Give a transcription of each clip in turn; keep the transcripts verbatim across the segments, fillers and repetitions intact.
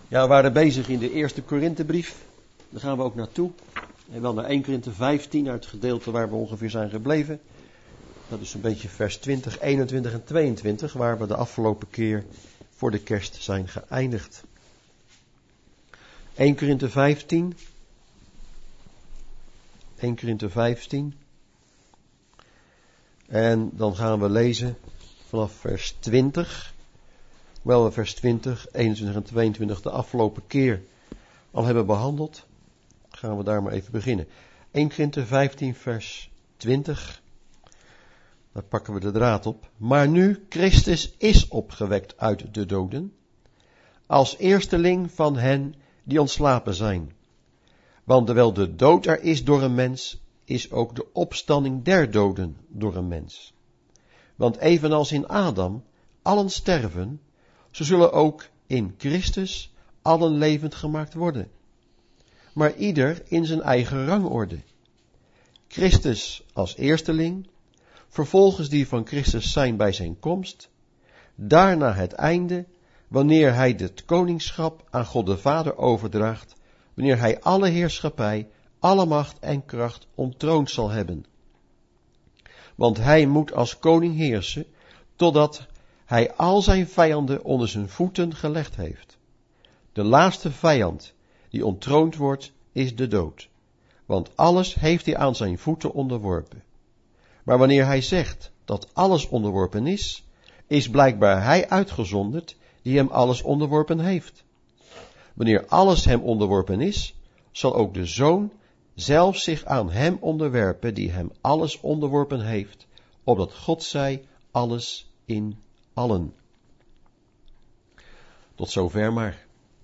Ja, we waren bezig in de eerste Korinthebrief. Daar gaan we ook naartoe. En wel naar eerste Korinthe vijftien, naar het gedeelte waar we ongeveer zijn gebleven. Dat is een beetje vers twintig, eenentwintig en tweeëntwintig, waar we de afgelopen keer voor de kerst zijn geëindigd. eerste Korinthe vijftien. eerste Korinthe vijftien. En dan gaan we lezen vanaf vers twintig. Wel we vers twintig, eenentwintig en tweeëntwintig de afgelopen keer al hebben behandeld. Gaan we daar maar even beginnen. eerste Korinthe vijftien vers twintig. Daar pakken we de draad op. Maar nu Christus is opgewekt uit de doden, als eersteling van hen die ontslapen zijn. Want terwijl de dood er is door een mens, is ook de opstanding der doden door een mens. Want evenals in Adam allen sterven, zo zullen ook in Christus allen levend gemaakt worden. Maar ieder in zijn eigen rangorde. Christus als eersteling, vervolgens die van Christus zijn bij zijn komst, daarna het einde, wanneer hij het koningschap aan God de Vader overdraagt, wanneer hij alle heerschappij, alle macht en kracht ontroond zal hebben. Want hij moet als koning heersen, totdat hij al zijn vijanden onder zijn voeten gelegd heeft. De laatste vijand die ontroond wordt, is de dood. Want alles heeft hij aan zijn voeten onderworpen. Maar wanneer hij zegt dat alles onderworpen is, is blijkbaar hij uitgezonderd die hem alles onderworpen heeft. Wanneer alles hem onderworpen is, zal ook de Zoon zelf zich aan hem onderwerpen die hem alles onderworpen heeft, opdat God zij alles in allen. Tot zover maar.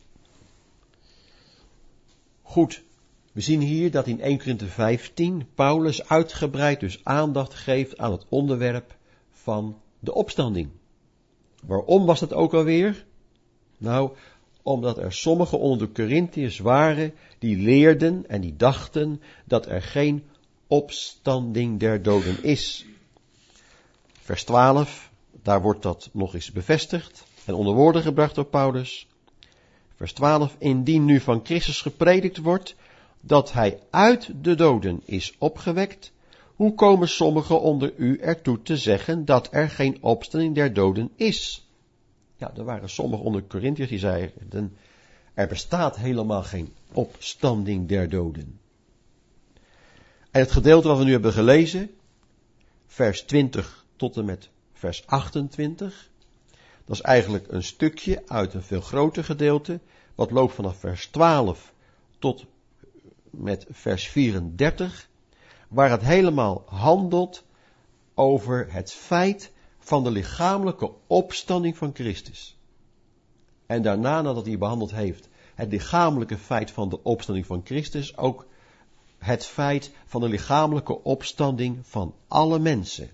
Goed, we zien hier dat in eerste Korinthe vijftien Paulus uitgebreid dus aandacht geeft aan het onderwerp van de opstanding. Waarom was dat ook alweer? Nou, omdat er sommigen onder de Korinthiërs waren die leerden en die dachten dat er geen opstanding der doden is. Vers twaalf, daar wordt dat nog eens bevestigd en onder woorden gebracht door Paulus. Vers twaalf, indien nu van Christus gepredikt wordt dat hij uit de doden is opgewekt, hoe komen sommigen onder u ertoe te zeggen dat er geen opstanding der doden is? Ja, er waren sommigen onder de Korinthiërs die zeiden, er bestaat helemaal geen opstanding der doden. En het gedeelte wat we nu hebben gelezen, vers twintig tot en met vers achtentwintig, dat is eigenlijk een stukje uit een veel groter gedeelte, wat loopt vanaf vers twaalf tot met vers vierendertig, waar het helemaal handelt over het feit van de lichamelijke opstanding van Christus. En daarna, nadat hij behandeld heeft, het lichamelijke feit van de opstanding van Christus, ook het feit van de lichamelijke opstanding van alle mensen.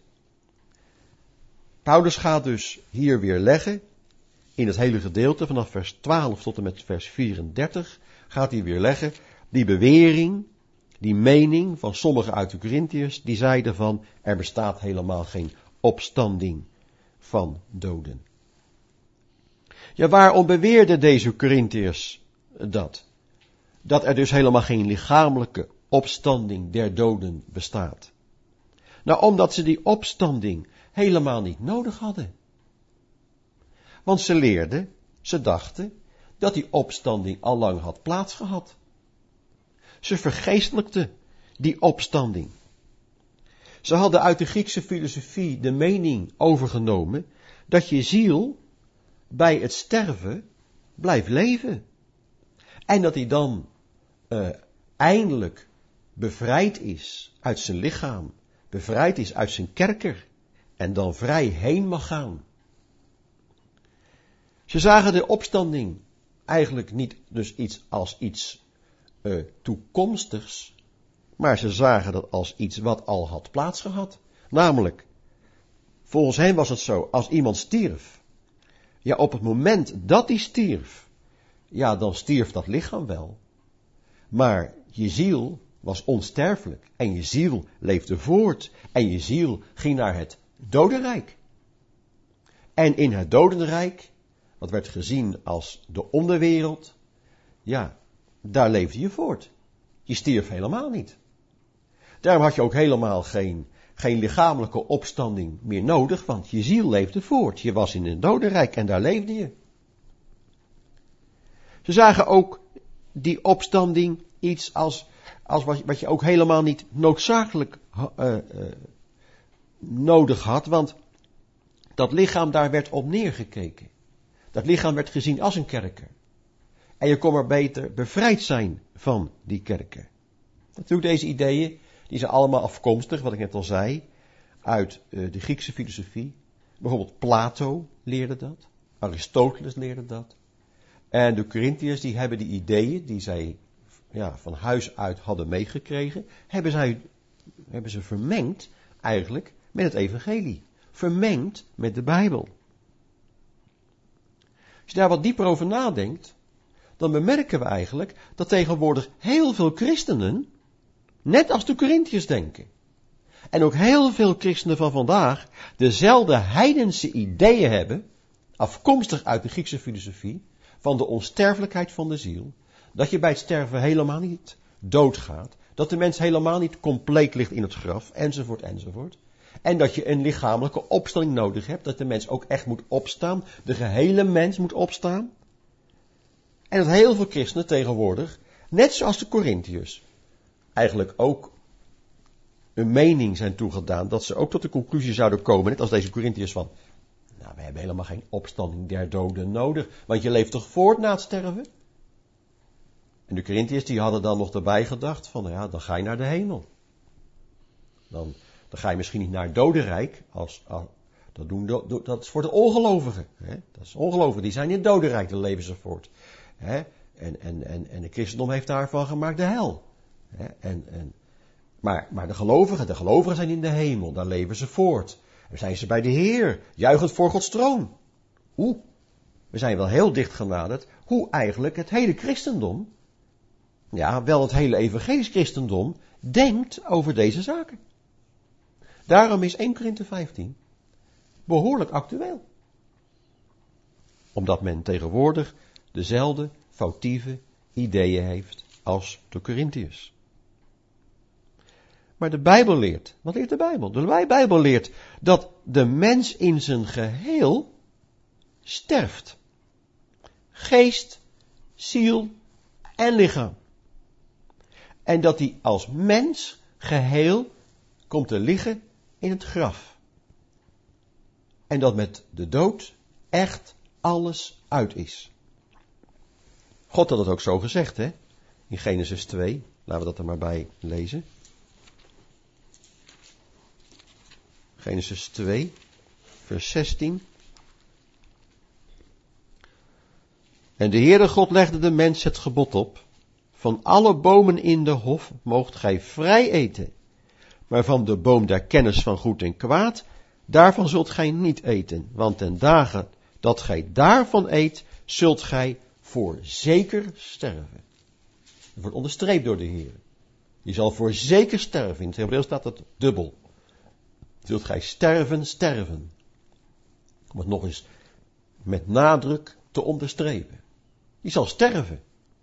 Paulus gaat dus hier weer leggen, in het hele gedeelte, vanaf vers twaalf tot en met vers vierendertig, gaat hij weer leggen, die bewering, die mening van sommigen uit de Korinthiërs, die zeiden van, er bestaat helemaal geen opstanding van doden. Ja, waarom beweerden deze Korinthiërs dat? Dat er dus helemaal geen lichamelijke opstanding der doden bestaat. Nou, omdat ze die opstanding helemaal niet nodig hadden. Want ze leerden, ze dachten, dat die opstanding al lang had plaatsgehad. Ze vergeestelijkten die opstanding. Ze hadden uit de Griekse filosofie de mening overgenomen dat je ziel bij het sterven blijft leven. En dat hij dan uh, eindelijk bevrijd is uit zijn lichaam, bevrijd is uit zijn kerker en dan vrij heen mag gaan. Ze zagen de opstanding eigenlijk niet dus iets als iets uh, toekomstigs, maar ze zagen dat als iets wat al had plaatsgehad. Namelijk, volgens hen was het zo, als iemand stierf, ja, op het moment dat hij stierf, ja, dan stierf dat lichaam wel. Maar je ziel was onsterfelijk en je ziel leefde voort en je ziel ging naar het dodenrijk. En in het dodenrijk, wat werd gezien als de onderwereld, ja, daar leefde je voort. Je stierf helemaal niet. Daarom had je ook helemaal geen, geen lichamelijke opstanding meer nodig, want je ziel leefde voort. Je was in een dodenrijk en daar leefde je. Ze zagen ook die opstanding iets als, als wat, wat je ook helemaal niet noodzakelijk uh, uh, nodig had, want dat lichaam, daar werd op neergekeken. Dat lichaam werd gezien als een kerker. En je kon maar beter bevrijd zijn van die kerker. Natuurlijk, deze ideeën, die zijn allemaal afkomstig, wat ik net al zei, uit uh, de Griekse filosofie. Bijvoorbeeld Plato leerde dat. Aristoteles leerde dat. En de Corinthiërs, die hebben die ideeën, die zij ja, van huis uit hadden meegekregen, hebben, zij, hebben ze vermengd eigenlijk met het evangelie. Vermengd met de Bijbel. Als je daar wat dieper over nadenkt, dan bemerken we eigenlijk dat tegenwoordig heel veel christenen, net als de Corinthiërs denken. En ook heel veel christenen van vandaag dezelfde heidense ideeën hebben, afkomstig uit de Griekse filosofie, van de onsterfelijkheid van de ziel, dat je bij het sterven helemaal niet doodgaat, dat de mens helemaal niet compleet ligt in het graf, enzovoort, enzovoort. En dat je een lichamelijke opstanding nodig hebt, dat de mens ook echt moet opstaan, de gehele mens moet opstaan. En dat heel veel christenen tegenwoordig, net zoals de Corinthiërs, eigenlijk ook een mening zijn toegedaan, dat ze ook tot de conclusie zouden komen, net als deze Corinthiërs van, nou, we hebben helemaal geen opstanding der doden nodig, want je leeft toch voort na het sterven? En de Corinthiërs die hadden dan nog erbij gedacht van, nou ja, dan ga je naar de hemel. Dan, dan ga je misschien niet naar het dodenrijk, als, als, dat, doen de, dat is voor de ongelovigen. Hè? Dat is ongelovigen, die zijn in het dodenrijk, dan leven ze voort. Hè? En, en, en, en de christendom heeft daarvan gemaakt de hel. Hè? En, en, maar, maar de gelovigen, de gelovigen zijn in de hemel, daar leven ze voort. Dan zijn ze bij de Heer, juichend voor Gods troon. Oeh, we zijn wel heel dicht genaderd hoe eigenlijk het hele christendom, ja, wel het hele evangelisch christendom, denkt over deze zaken. Daarom is Eerste Korinthe vijftien behoorlijk actueel. Omdat men tegenwoordig dezelfde foutieve ideeën heeft als de Corinthiërs. Maar de Bijbel leert, wat leert de Bijbel? De Bijbel leert dat de mens in zijn geheel sterft. Geest, ziel en lichaam. En dat hij als mens geheel komt te liggen in het graf. En dat met de dood echt alles uit is. God had het ook zo gezegd, hè? In Genesis twee. Laten we dat er maar bij lezen. Genesis twee, vers zestien. En de Heere God legde de mens het gebod op. Van alle bomen in de hof moogt gij vrij eten. Maar van de boom der kennis van goed en kwaad, daarvan zult gij niet eten. Want ten dagen dat gij daarvan eet, zult gij voorzeker sterven. Dat wordt onderstreept door de Heer. Je zal voorzeker sterven. In het Hebreeuws staat het dubbel. Zult gij sterven, sterven. Om het nog eens met nadruk te onderstrepen. Je zal sterven.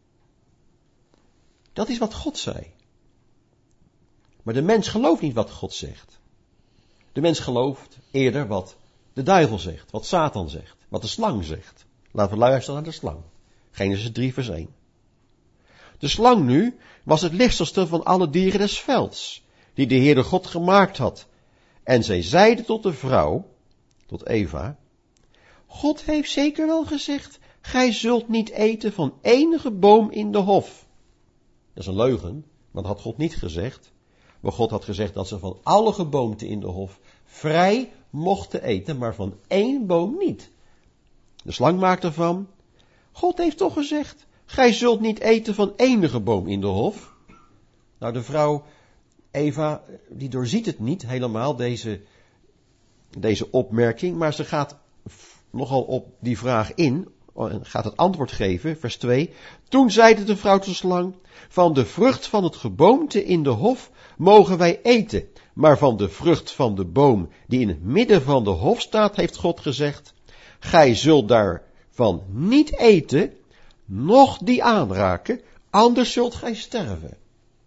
Dat is wat God zei. Maar de mens gelooft niet wat God zegt. De mens gelooft eerder wat de duivel zegt, wat Satan zegt, wat de slang zegt. Laten we luisteren naar de slang. Genesis drie vers één. De slang nu was het listigste van alle dieren des velds, die de Heere God gemaakt had. En zij zeide tot de vrouw, tot Eva, God heeft zeker wel gezegd, gij zult niet eten van enige boom in de hof. Dat is een leugen, want dat had God niet gezegd. Maar God had gezegd dat ze van alle geboomte in de hof vrij mochten eten, maar van één boom niet. De slang maakt ervan, God heeft toch gezegd, gij zult niet eten van enige boom in de hof. Nou, de vrouw Eva, die doorziet het niet helemaal, deze, deze opmerking, maar ze gaat nogal op die vraag in, gaat het antwoord geven, vers twee. Toen zeide de vrouw tot de slang, van de vrucht van het geboomte in de hof mogen wij eten, maar van de vrucht van de boom die in het midden van de hof staat, heeft God gezegd, gij zult daarvan niet eten, noch die aanraken, anders zult gij sterven.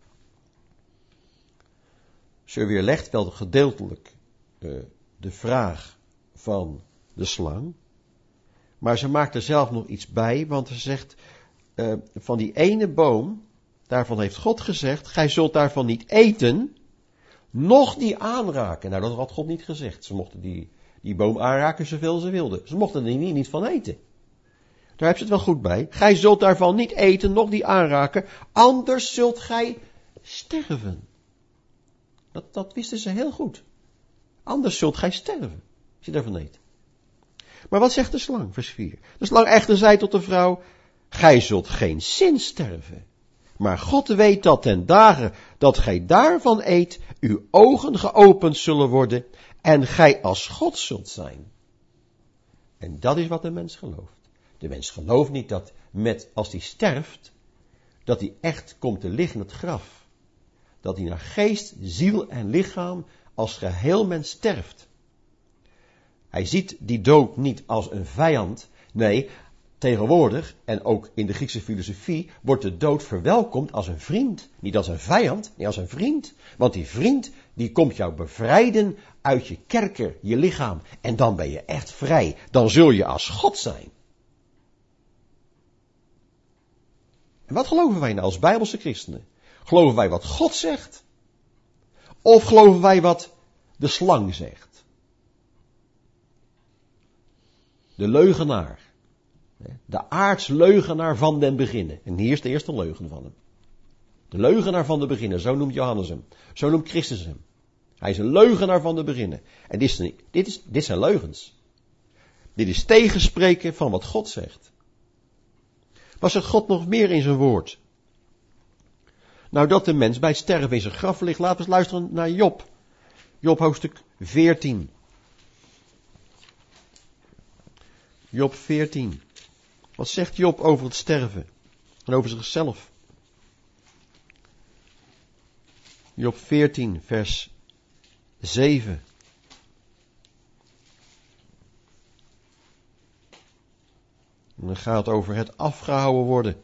Ze weerlegt wel gedeeltelijk uh, de vraag van de slang, maar ze maakt er zelf nog iets bij, want ze zegt, uh, van die ene boom, daarvan heeft God gezegd, gij zult daarvan niet eten, noch die aanraken. Nou, dat had God niet gezegd. Ze mochten die, die boom aanraken zoveel ze wilden. Ze mochten er niet, niet van eten. Daar heb je het wel goed bij. Gij zult daarvan niet eten, noch die aanraken, anders zult gij sterven. Dat, dat wisten ze heel goed. Anders zult gij sterven, als je daarvan eet. Maar wat zegt de slang, vers vier? De slang echter zei tot de vrouw, gij zult geen zin sterven. Maar God weet dat ten dagen dat gij daarvan eet, uw ogen geopend zullen worden en gij als God zult zijn. En dat is wat de mens gelooft. De mens gelooft niet dat met, als hij sterft, dat hij echt komt te liggen in het graf. Dat hij naar geest, ziel en lichaam als geheel mens sterft. Hij ziet die dood niet als een vijand. Nee, tegenwoordig, en ook in de Griekse filosofie, wordt de dood verwelkomd als een vriend. Niet als een vijand, nee als een vriend. Want die vriend, die komt jou bevrijden uit je kerker, je lichaam. En dan ben je echt vrij. Dan zul je als God zijn. En wat geloven wij nou als Bijbelse christenen? Geloven wij wat God zegt? Of geloven wij wat de slang zegt? De leugenaar. De aardsleugenaar van den beginnen. En hier is de eerste leugen van hem. De leugenaar van de beginnen, zo noemt Johannes hem. Zo noemt Christus hem. Hij is een leugenaar van de beginnen. En dit, is, dit, is, dit zijn leugens. Dit is tegenspreken van wat God zegt. Wat zegt God nog meer in zijn woord? Nou, dat de mens bij het sterven in zijn graf ligt. Laten we eens luisteren naar Job. Job hoofdstuk veertien. Job veertien. Wat zegt Job over het sterven? En over zichzelf? Job veertien, vers zeven. En dan gaat het over het afgehouden worden.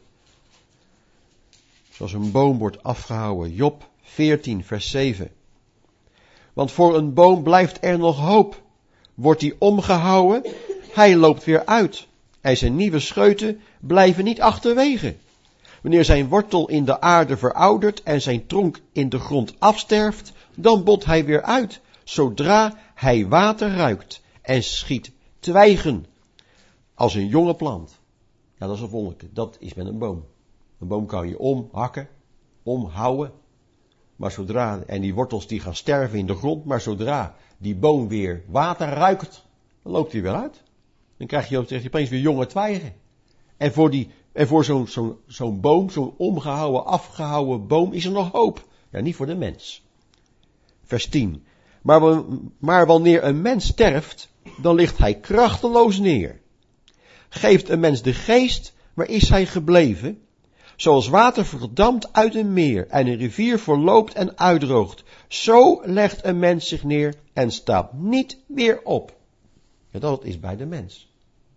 Zoals een boom wordt afgehouden. Job veertien, vers zeven. Want voor een boom blijft er nog hoop. Wordt die omgehouwen, hij loopt weer uit. En zijn nieuwe scheuten blijven niet achterwege. Wanneer zijn wortel in de aarde veroudert en zijn tronk in de grond afsterft, dan bot hij weer uit, zodra hij water ruikt en schiet twijgen als een jonge plant. Ja, dat is een wonderlijke. Dat is met een boom. Een boom kan je omhakken, omhouden, maar zodra, en die wortels die gaan sterven in de grond, maar zodra die boom weer water ruikt, dan loopt hij weer uit. Dan krijg je, krijg je opeens weer jonge twijgen. En voor, die, en voor zo'n, zo'n, zo'n boom, zo'n omgehouden, afgehouden boom, is er nog hoop. Ja, niet voor de mens. Vers tien. Maar, maar wanneer een mens sterft, dan ligt hij krachteloos neer. Geeft een mens de geest, waar is hij gebleven? Zoals water verdampt uit een meer en een rivier verloopt en uitdroogt. Zo legt een mens zich neer en staat niet weer op. Ja, dat is bij de mens.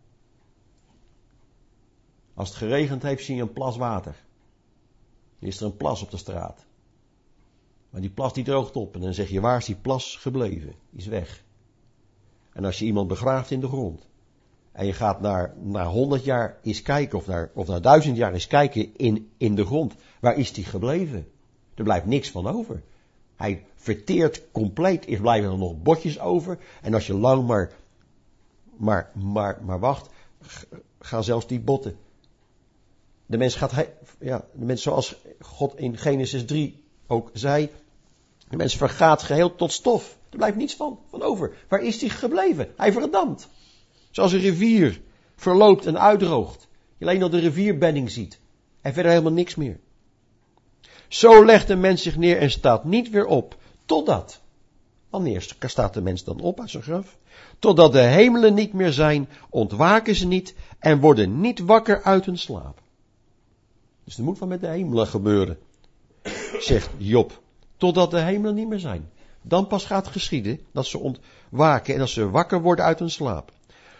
Als het geregend heeft, zie je een plas water. Dan is er een plas op de straat. Maar die plas die droogt op. En dan zeg je, waar is die plas gebleven? Die is weg. En als je iemand begraaft in de grond. En je gaat naar, naar honderd jaar eens kijken. Of naar, of naar duizend jaar eens kijken in, in de grond. Waar is die gebleven? Er blijft niks van over. Hij verteert compleet. Er blijven er nog botjes over. En als je lang maar, maar, maar, maar wacht. Gaan zelfs die botten. De mens gaat, ja, de mens zoals God in Genesis drie ook zei, de mens vergaat geheel tot stof. Er blijft niets van, van over. Waar is hij gebleven? Hij verdampt. Zoals een rivier verloopt en uitdroogt. Je alleen nog de rivierbedding ziet. En verder helemaal niks meer. Zo legt de mens zich neer en staat niet weer op. Totdat. Wanneer staat de mens dan op uit zijn graf? Totdat de hemelen niet meer zijn, ontwaken ze niet en worden niet wakker uit hun slaap. Dus er moet wat met de hemelen gebeuren, zegt Job. Totdat de hemelen niet meer zijn. Dan pas gaat het geschieden dat ze ontwaken en dat ze wakker worden uit hun slaap.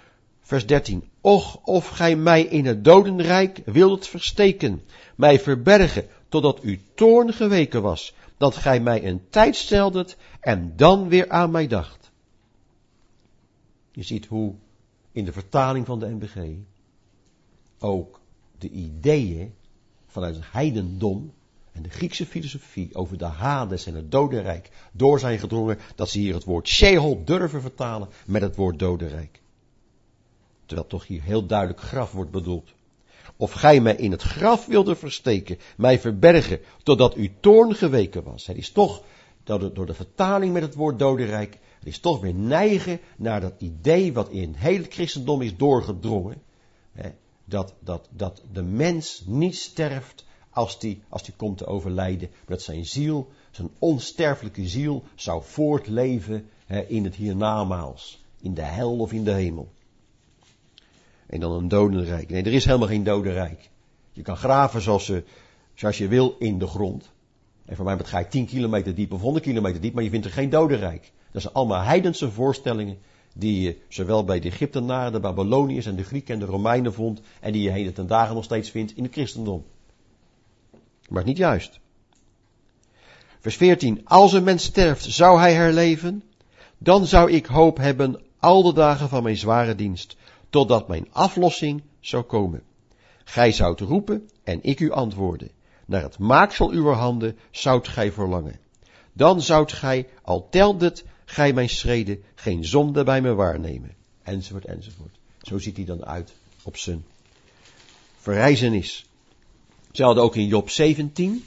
Vers dertien. Och, of gij mij in het dodenrijk wildet versteken, mij verbergen, totdat uw toorn geweken was, dat gij mij een tijd steldet en dan weer aan mij dacht. Je ziet hoe in de vertaling van de N B G ook de ideeën vanuit het heidendom en de Griekse filosofie over de Hades en het dodenrijk door zijn gedrongen, dat ze hier het woord Sheol durven vertalen met het woord dodenrijk. Terwijl toch hier heel duidelijk graf wordt bedoeld. Of gij mij in het graf wilde versteken, mij verbergen, totdat uw toorn geweken was. Het is toch, door de, door de vertaling met het woord dodenrijk, het is toch weer neigen naar dat idee wat in heel het christendom is doorgedrongen. Hè, dat, dat, dat de mens niet sterft als die, als die komt te overlijden. Maar dat zijn ziel, zijn onsterfelijke ziel, zou voortleven hè, in het hiernamaals. In de hel of in de hemel. En dan een dodenrijk. Nee, er is helemaal geen dodenrijk. Je kan graven zoals, je, zoals je wil in de grond. En voor mij ga je tien kilometer diep of honderd kilometer diep, maar je vindt er geen dodenrijk. Dat zijn allemaal heidense voorstellingen die je zowel bij de Egyptenaren, de Babyloniërs en de Grieken en de Romeinen vond. En die je heden ten dagen nog steeds vindt in het christendom. Maar niet juist. Vers veertien. Als een mens sterft, zou hij herleven? Dan zou ik hoop hebben al de dagen van mijn zware dienst, totdat mijn aflossing zou komen. Gij zoudt roepen en ik u antwoorden. Naar het maaksel uwer handen zoudt gij verlangen. Dan zoudt gij, al teldet gij mijn schreden, geen zonde bij me waarnemen. Enzovoort, enzovoort. Zo ziet hij dan uit op zijn verrijzenis. Ze hadden ook in Job zeventien.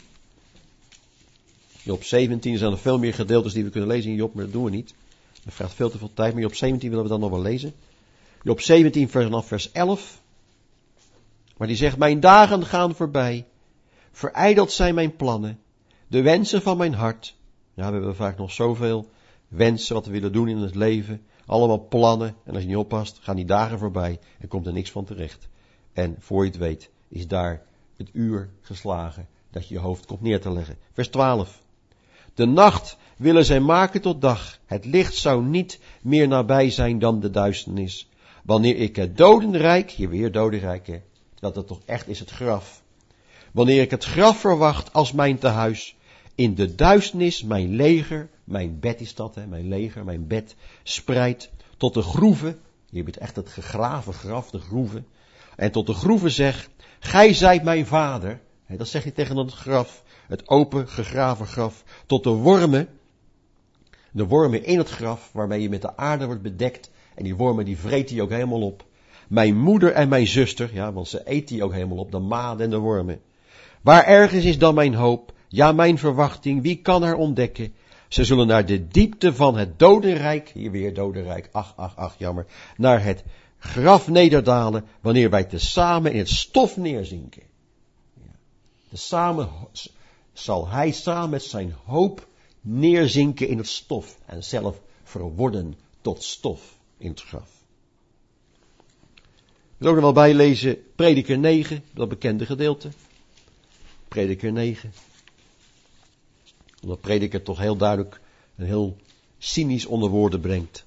Job zeventien, er zijn nog veel meer gedeeltes die we kunnen lezen in Job, maar dat doen we niet. Dat vraagt veel te veel tijd, maar Job zeventien willen we dan nog wel lezen. Job zeventien vanaf vers elf. Maar die zegt, mijn dagen gaan voorbij. Verijdeld zijn mijn plannen. De wensen van mijn hart. Ja, we hebben vaak nog zoveel wensen wat we willen doen in het leven. Allemaal plannen. En als je niet oppast, gaan die dagen voorbij. En komt er niks van terecht. En voor je het weet, is daar het uur geslagen dat je je hoofd komt neer te leggen. Vers twaalf. De nacht willen zij maken tot dag. Het licht zou niet meer nabij zijn dan de duisternis. Wanneer ik het dodenrijk, hier weer dodenrijk hè, dat het toch echt is het graf. Wanneer ik het graf verwacht als mijn tehuis, in de duisternis mijn leger, mijn bed is dat hè, mijn leger, mijn bed, spreidt tot de groeven, hier hebt echt het gegraven graf, de groeven, en tot de groeven zeg, gij zijt mijn vader, hè, dat zeg je tegen het graf, het open gegraven graf, tot de wormen, de wormen in het graf, waarmee je met de aarde wordt bedekt, en die wormen die vreet hij ook helemaal op. Mijn moeder en mijn zuster, ja, want ze eet die ook helemaal op, de maden en de wormen. Waar ergens is dan mijn hoop, ja mijn verwachting, wie kan haar ontdekken? Ze zullen naar de diepte van het dodenrijk, hier weer dodenrijk, ach, ach, ach, jammer, naar het graf nederdalen, wanneer wij tezamen in het stof neerzinken. Ja. Tezamen zal hij samen met zijn hoop neerzinken in het stof en zelf verworden tot stof in het graf. Ik wil ook nog wel bijlezen Prediker negen, dat bekende gedeelte. Prediker negen. Omdat Prediker toch heel duidelijk en heel cynisch onder woorden brengt.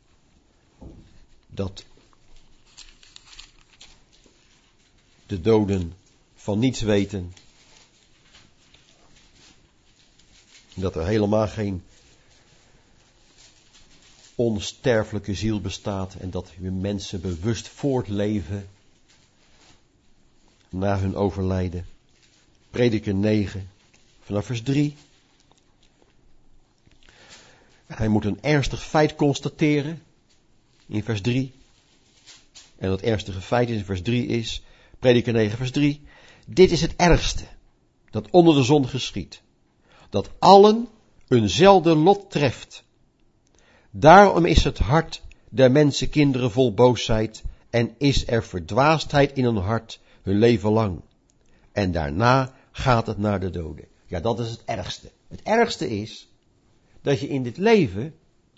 Dat de doden van niets weten. Dat er helemaal geen onsterfelijke ziel bestaat en dat mensen bewust voortleven na hun overlijden. Prediker negen, vanaf vers drie. Hij moet een ernstig feit constateren in vers drie. En dat ernstige feit in vers drie is, Prediker negen vers drie. Dit is het ergste dat onder de zon geschiedt. Dat allen eenzelfde lot treft. Daarom is het hart der mensenkinderen vol boosheid en is er verdwaasdheid in hun hart hun leven lang. En daarna gaat het naar de doden. Ja, dat is het ergste. Het ergste is dat je in dit leven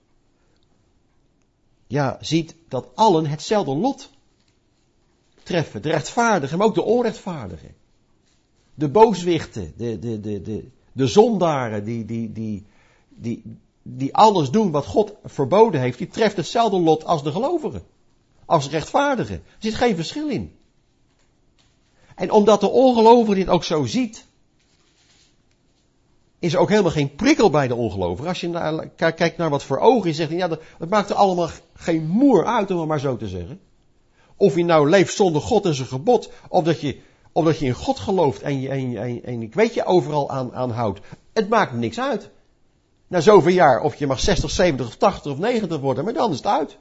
ja, ziet dat allen hetzelfde lot treffen. De rechtvaardigen, maar ook de onrechtvaardigen. De booswichten, de, de, de, de, de zondaren die, die, die, die, die alles doen wat God verboden heeft, die treft hetzelfde lot als de gelovigen. als rechtvaardige. Er zit geen verschil in. En omdat de ongelovige dit ook zo ziet, is er ook helemaal geen prikkel bij de ongelovige. Als je naar, kijkt naar wat voor ogen is, zegt hij, ja, dat, dat maakt er allemaal geen moer uit, om het maar zo te zeggen. Of je nou leeft zonder God en zijn gebod, of dat je, of dat je in God gelooft en, je, en, je, en, en ik weet je overal aan, aan houdt. Het maakt niks uit. Na zoveel jaar, of je mag zestig, zeventig of tachtig of negentig worden, maar dan is het uit.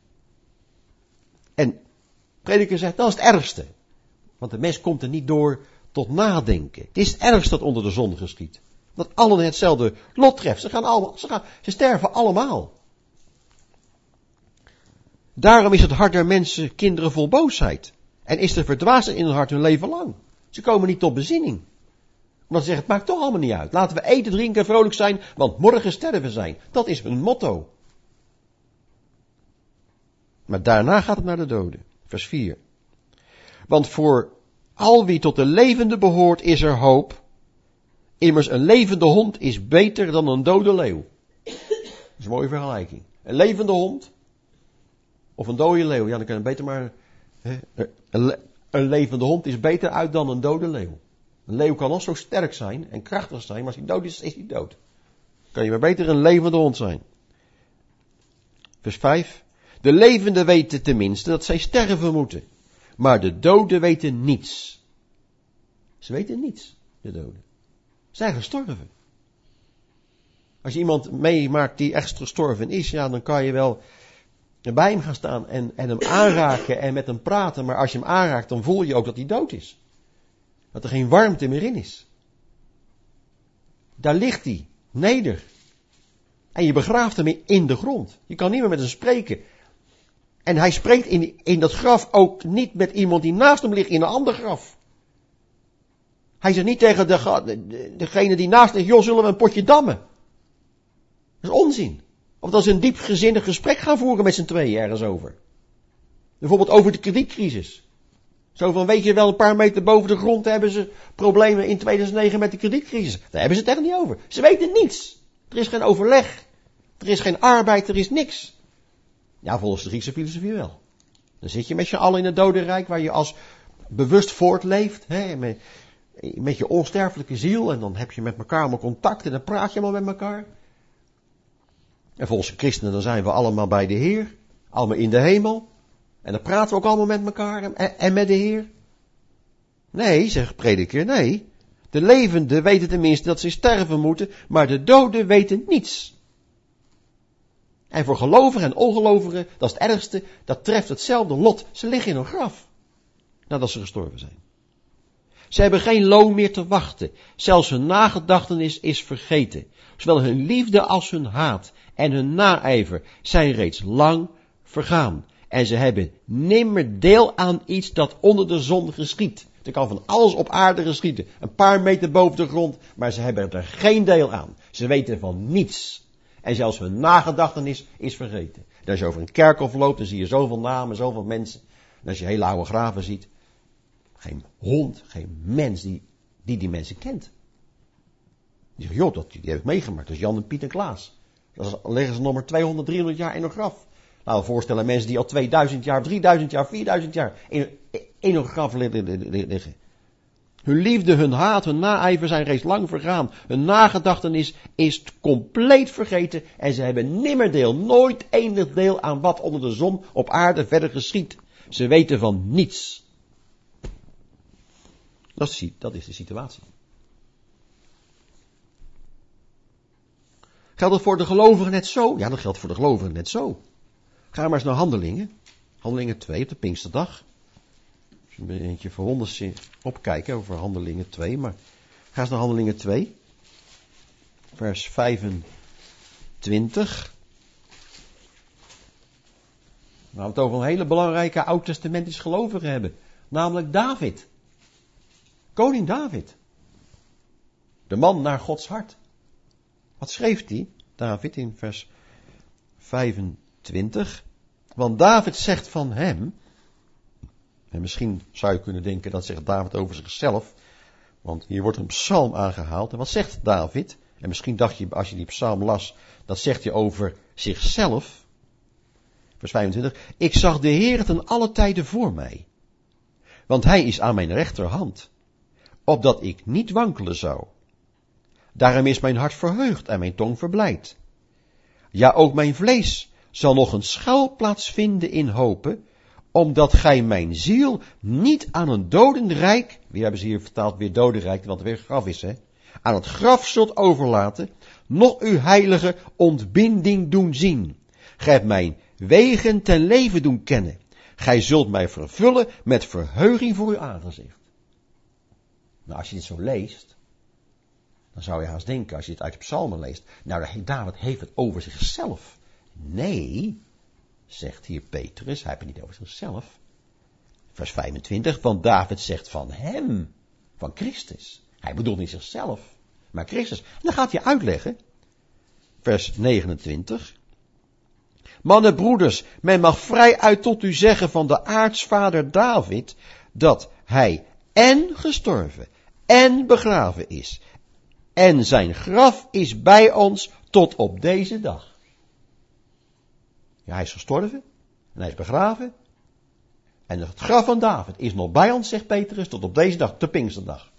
En prediker zegt, dat is het ergste. Want de mens komt er niet door tot nadenken. Het is het ergste dat onder de zon geschiet. Dat allen hetzelfde lot treft. Ze gaan allemaal, ze gaan, ze sterven allemaal. Daarom is het hart der mensen kinderen vol boosheid. En is de verdwaasdheid in hun hart hun leven lang. Ze komen niet tot bezinning. Omdat ze zeggen, het maakt toch allemaal niet uit. Laten we eten, drinken en vrolijk zijn, want morgen sterven we zijn. Dat is hun motto. Maar daarna gaat het naar de doden. Vers vier. Want voor al wie tot de levende behoort is er hoop. Immers een levende hond is beter dan een dode leeuw. Dat is een mooie vergelijking. Een levende hond of een dode leeuw. Ja, dan kan je beter maar... Hè, een, een levende hond is beter uit dan een dode leeuw. Een leeuw kan nog zo sterk zijn en krachtig zijn, maar als hij dood is, is hij dood. Kan je maar beter een levende hond zijn. Vers vijf. De levenden weten tenminste dat zij sterven moeten. Maar de doden weten niets. Ze weten niets, de doden. Ze zijn gestorven. Als je iemand meemaakt die echt gestorven is, ja, dan kan je wel bij hem gaan staan en, en hem aanraken en met hem praten. Maar als je hem aanraakt, dan voel je ook dat hij dood is. Dat er geen warmte meer in is. Daar ligt hij, neder. En je begraaft hem in de grond. Je kan niet meer met hem spreken. En hij spreekt in, in dat graf ook niet met iemand die naast hem ligt in een ander graf. Hij zegt niet tegen de, de, degene die naast ligt, joh, zullen we een potje dammen? Dat is onzin. Of dat ze een diepgezinnig gesprek gaan voeren met z'n tweeën ergens over. Bijvoorbeeld over de kredietcrisis. Zo van, weet je wel, een paar meter boven de grond hebben ze problemen in tweeduizend negen met de kredietcrisis. Daar hebben ze het echt niet over. Ze weten niets. Er is geen overleg. Er is geen arbeid, er is niks. Ja, volgens de Griekse filosofie wel. Dan zit je met z'n allen in het dodenrijk waar je als bewust voortleeft. Hè, met, met je onsterfelijke ziel. En dan heb je met elkaar allemaal contact en dan praat je allemaal met elkaar. En volgens de christenen dan zijn we allemaal bij de Heer. Allemaal in de hemel. En dan praten we ook allemaal met elkaar en, en met de Heer. Nee, zegt prediker, nee. De levenden weten tenminste dat ze sterven moeten, maar de doden weten niets. En voor gelovigen en ongelovigen, dat is het ergste, dat treft hetzelfde lot. Ze liggen in een graf, nadat ze gestorven zijn. Ze hebben geen loon meer te wachten. Zelfs hun nagedachtenis is vergeten. Zowel hun liefde als hun haat en hun naijver zijn reeds lang vergaan. En ze hebben nimmer deel aan iets dat onder de zon geschiet. Er kan van alles op aarde geschieten. Een paar meter boven de grond. Maar ze hebben er geen deel aan. Ze weten van niets. En zelfs hun nagedachtenis is vergeten. En als je over een kerkhof loopt, dan zie je zoveel namen, zoveel mensen. En als je hele oude graven ziet. Geen hond, geen mens die die, die mensen kent. Die zegt, joh, dat, die heb ik meegemaakt. Dat is Jan en Piet en Klaas. Dan leggen ze nog maar tweehonderd, driehonderd jaar in een graf. Nou, we voorstellen mensen die al tweeduizend jaar, drieduizend jaar, vierduizend jaar in, in een graf liggen. Hun liefde, hun haat, hun naijver zijn reeds lang vergaan. Hun nagedachtenis is compleet vergeten en ze hebben nimmer deel, nooit enig deel aan wat onder de zon op aarde verder geschiet. Ze weten van niets. Dat is, dat is de situatie. Geldt het voor de gelovigen net zo? Ja, dat geldt voor de gelovigen net zo. Ga maar eens naar Handelingen. Handelingen twee op de Pinksterdag. Als je een beetje verwonderd opkijken over Handelingen twee. Maar ga eens naar Handelingen twee. Vers vijfentwintig. Nou, we het over een hele belangrijke oud-testamentische gelovige hebben. Namelijk David. Koning David. De man naar Gods hart. Wat schreef hij? David in vers vijfentwintig. Want David zegt van hem. En misschien zou je kunnen denken dat zegt David over zichzelf. Want hier wordt een psalm aangehaald. En wat zegt David? En misschien dacht je als je die psalm las. Dat zegt hij over zichzelf. Vers vijfentwintig. Ik zag de Heer ten alle tijden voor mij. Want hij is aan mijn rechterhand. Opdat ik niet wankelen zou. Daarom is mijn hart verheugd en mijn tong verblijd. Ja, ook mijn vlees zal nog een schuilplaats vinden in hopen, omdat gij mijn ziel niet aan een dodenrijk, weer hebben ze hier vertaald weer dodenrijk, want er weer graf is, hè, aan het graf zult overlaten, nog uw heilige ontbinding doen zien. Gij hebt mijn wegen ten leven doen kennen. Gij zult mij vervullen met verheuging voor uw aangezicht. Nou, als je dit zo leest, dan zou je haast denken, als je het uit de psalmen leest, nou, David heeft het over zichzelf. Nee, zegt hier Petrus, hij heeft het niet over zichzelf. Vers vijfentwintig, want David zegt van hem, van Christus. Hij bedoelt niet zichzelf, maar Christus. En dan gaat hij uitleggen, vers negenentwintig. Mannen, broeders, men mag vrij uit tot u zeggen van de aartsvader David, dat hij en gestorven en begraven is. En zijn graf is bij ons tot op deze dag. Ja, hij is gestorven en hij is begraven. En het graf van David is nog bij ons, zegt Petrus, tot op deze dag, de Pinksterdag.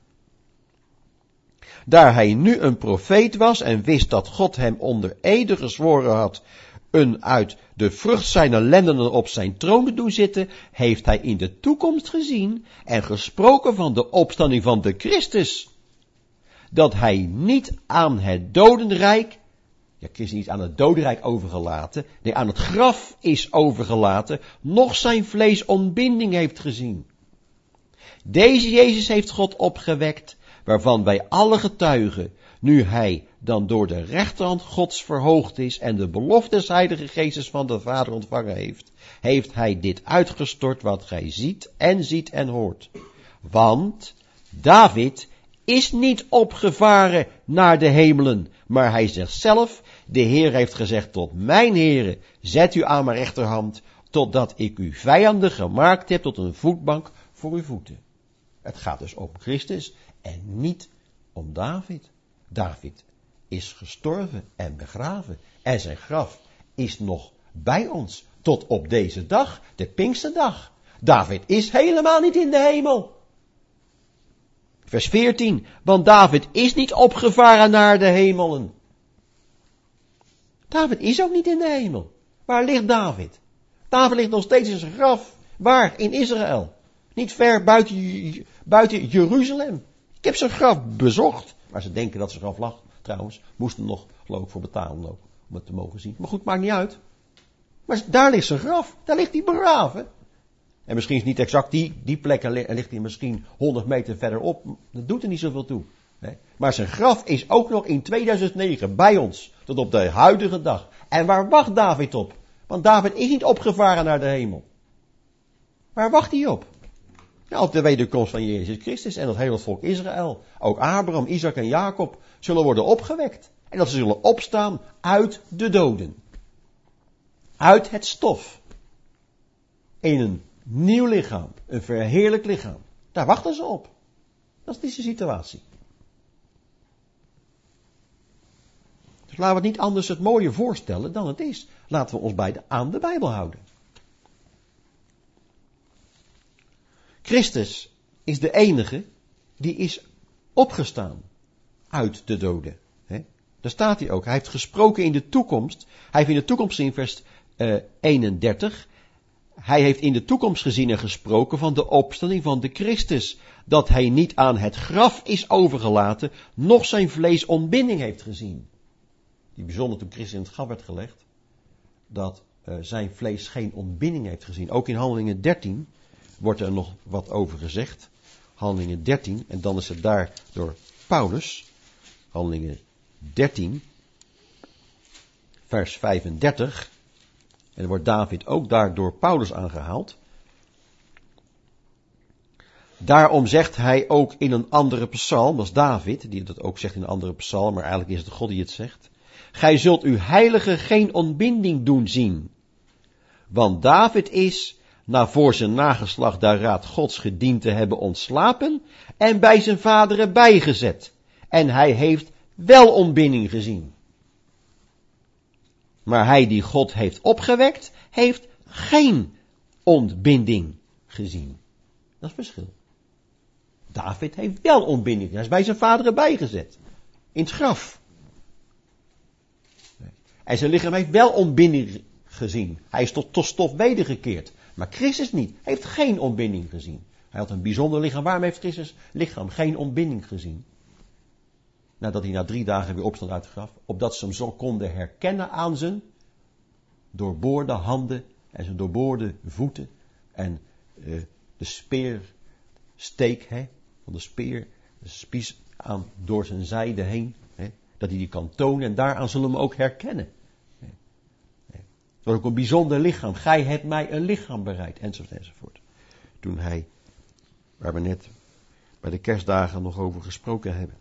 Daar hij nu een profeet was en wist dat God hem onder ede gezworen had een uit de vrucht zijner lendenen op zijn troon te doen zitten, heeft hij in de toekomst gezien en gesproken van de opstanding van de Christus. Dat hij niet aan het dodenrijk, ja, Christus niet aan het dodenrijk overgelaten, nee, aan het graf is overgelaten, nog zijn vlees ontbinding heeft gezien. Deze Jezus heeft God opgewekt, waarvan wij alle getuigen, nu hij dan door de rechterhand Gods verhoogd is en de belofte des Heilige Geestes van de Vader ontvangen heeft, heeft hij dit uitgestort wat gij ziet en ziet en hoort. Want David is niet opgevaren naar de hemelen, maar hij zegt zelf, de Heer heeft gezegd tot mijn Heere, zet u aan mijn rechterhand, totdat ik uw vijanden gemaakt heb tot een voetbank voor uw voeten. Het gaat dus om Christus en niet om David. David is gestorven en begraven en zijn graf is nog bij ons tot op deze dag, de Pinksterdag. David is helemaal niet in de hemel. Vers veertien, want David is niet opgevaren naar de hemelen. David is ook niet in de hemel. Waar ligt David? David ligt nog steeds in zijn graf. Waar? In Israël. Niet ver buiten, buiten Jeruzalem. Ik heb zijn graf bezocht. Maar ze denken dat zijn graf lag. Trouwens, moesten er nog, geloof ik, voor betalen ook. Om het te mogen zien. Maar goed, maakt niet uit. Maar daar ligt zijn graf. Daar ligt hij begraven. En misschien is het niet exact die, die plek. En ligt hij misschien honderd meter verderop. Dat doet er niet zoveel toe. Nee. Maar zijn graf is ook nog in tweeduizend negen bij ons. Tot op de huidige dag. En waar wacht David op? Want David is niet opgevaren naar de hemel. Waar wacht hij op? Ja, op de wederkomst van Jezus Christus en het hele volk Israël. Ook Abraham, Isaac en Jacob zullen worden opgewekt. En dat ze zullen opstaan uit de doden. Uit het stof. In een nieuw lichaam. Een verheerlijk lichaam. Daar wachten ze op. Dat is de situatie. Dus laten we het niet anders het mooie voorstellen dan het is. Laten we ons bij de, aan de Bijbel houden. Christus is de enige die is opgestaan uit de doden. He? Daar staat hij ook. Hij heeft gesproken in de toekomst. Hij heeft in de toekomst in vers uh, eenendertig. Hij heeft in de toekomst gezien en gesproken van de opstanding van de Christus. Dat hij niet aan het graf is overgelaten, noch zijn vlees ontbinding heeft gezien. Die bijzonder toen Christus in het graf werd gelegd. Dat uh, zijn vlees geen ontbinding heeft gezien. Ook in Handelingen dertien wordt er nog wat over gezegd. Handelingen dertien, en dan is het daar door Paulus. Handelingen dertien, vers vijfendertig. En dan wordt David ook daar door Paulus aangehaald. Daarom zegt hij ook in een andere psalm, dat is David, die dat ook zegt in een andere psalm, maar eigenlijk is het God die het zegt. Gij zult uw heilige geen ontbinding doen zien. Want David is, na voor zijn nageslacht daar raad Gods gediend te hebben ontslapen, en bij zijn vaderen bijgezet. En hij heeft wel ontbinding gezien. Maar hij die God heeft opgewekt, heeft geen ontbinding gezien. Dat is het verschil. David heeft wel ontbinding. Hij is bij zijn vader bijgezet. In het graf. En zijn lichaam heeft wel ontbinding gezien. Hij is tot, tot stof wedergekeerd. Maar Christus niet. Hij heeft geen ontbinding gezien. Hij had een bijzonder lichaam. Waarom heeft Christus lichaam geen ontbinding gezien? Nadat hij na drie dagen weer opstond uit het graf. Opdat ze hem zo konden herkennen aan zijn doorboorde handen en zijn doorboorde voeten. En uh, de speersteek hè, van de speer, de spies aan, door zijn zijde heen. Hè, dat hij die kan tonen en daaraan zullen we hem ook herkennen. Hè, hè. Het was ook een bijzonder lichaam. Gij hebt mij een lichaam bereid. Enzovoort enzovoort. Toen hij, waar we net bij de kerstdagen nog over gesproken hebben.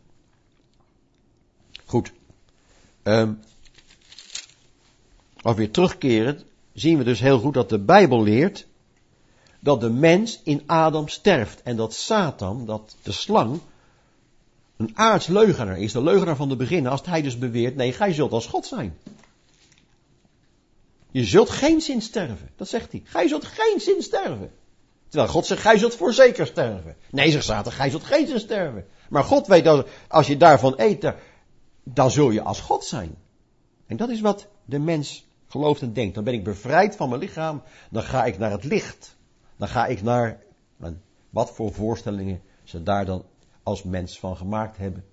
Goed. Um, als we weer terugkeren, zien we dus heel goed dat de Bijbel leert dat de mens in Adam sterft. En dat Satan, dat de slang, een aards leugenaar is. De leugenaar van de begin. Als hij dus beweert, nee, gij zult als God zijn. Je zult geen zin sterven. Dat zegt hij. Gij zult geen zin sterven. Terwijl God zegt, gij zult voorzeker sterven. Nee, zegt Satan, gij zult geen zin sterven. Maar God weet dat als je daarvan eet, dan zul je als God zijn. En dat is wat de mens gelooft en denkt. Dan ben ik bevrijd van mijn lichaam. Dan ga ik naar het licht. Dan ga ik naar, wat voor voorstellingen ze daar dan als mens van gemaakt hebben.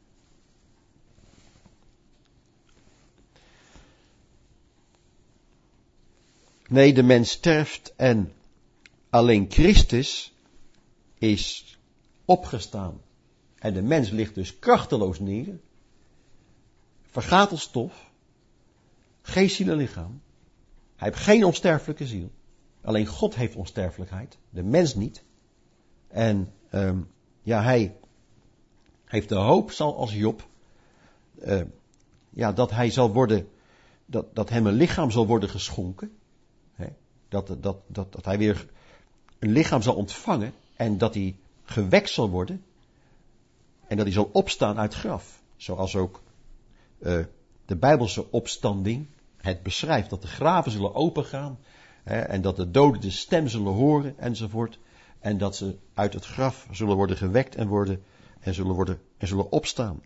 Nee, de mens sterft en alleen Christus is opgestaan. En de mens ligt dus krachteloos neer. Vergaat als stof. Geest, ziel en lichaam. Hij heeft geen onsterfelijke ziel. Alleen God heeft onsterfelijkheid. De mens niet. En um, ja, hij heeft de hoop, zal als Job, uh, ja, dat hij zal worden, dat, dat hem een lichaam zal worden geschonken. Hè? Dat, dat, dat, dat hij weer een lichaam zal ontvangen en dat hij gewekt zal worden. En dat hij zal opstaan uit het graf. Zoals ook uh, de Bijbelse opstanding het beschrijft. Dat de graven zullen opengaan. Hè, en dat de doden de stem zullen horen enzovoort. En dat ze uit het graf zullen worden gewekt en, worden, en, zullen, worden, en zullen opstaan.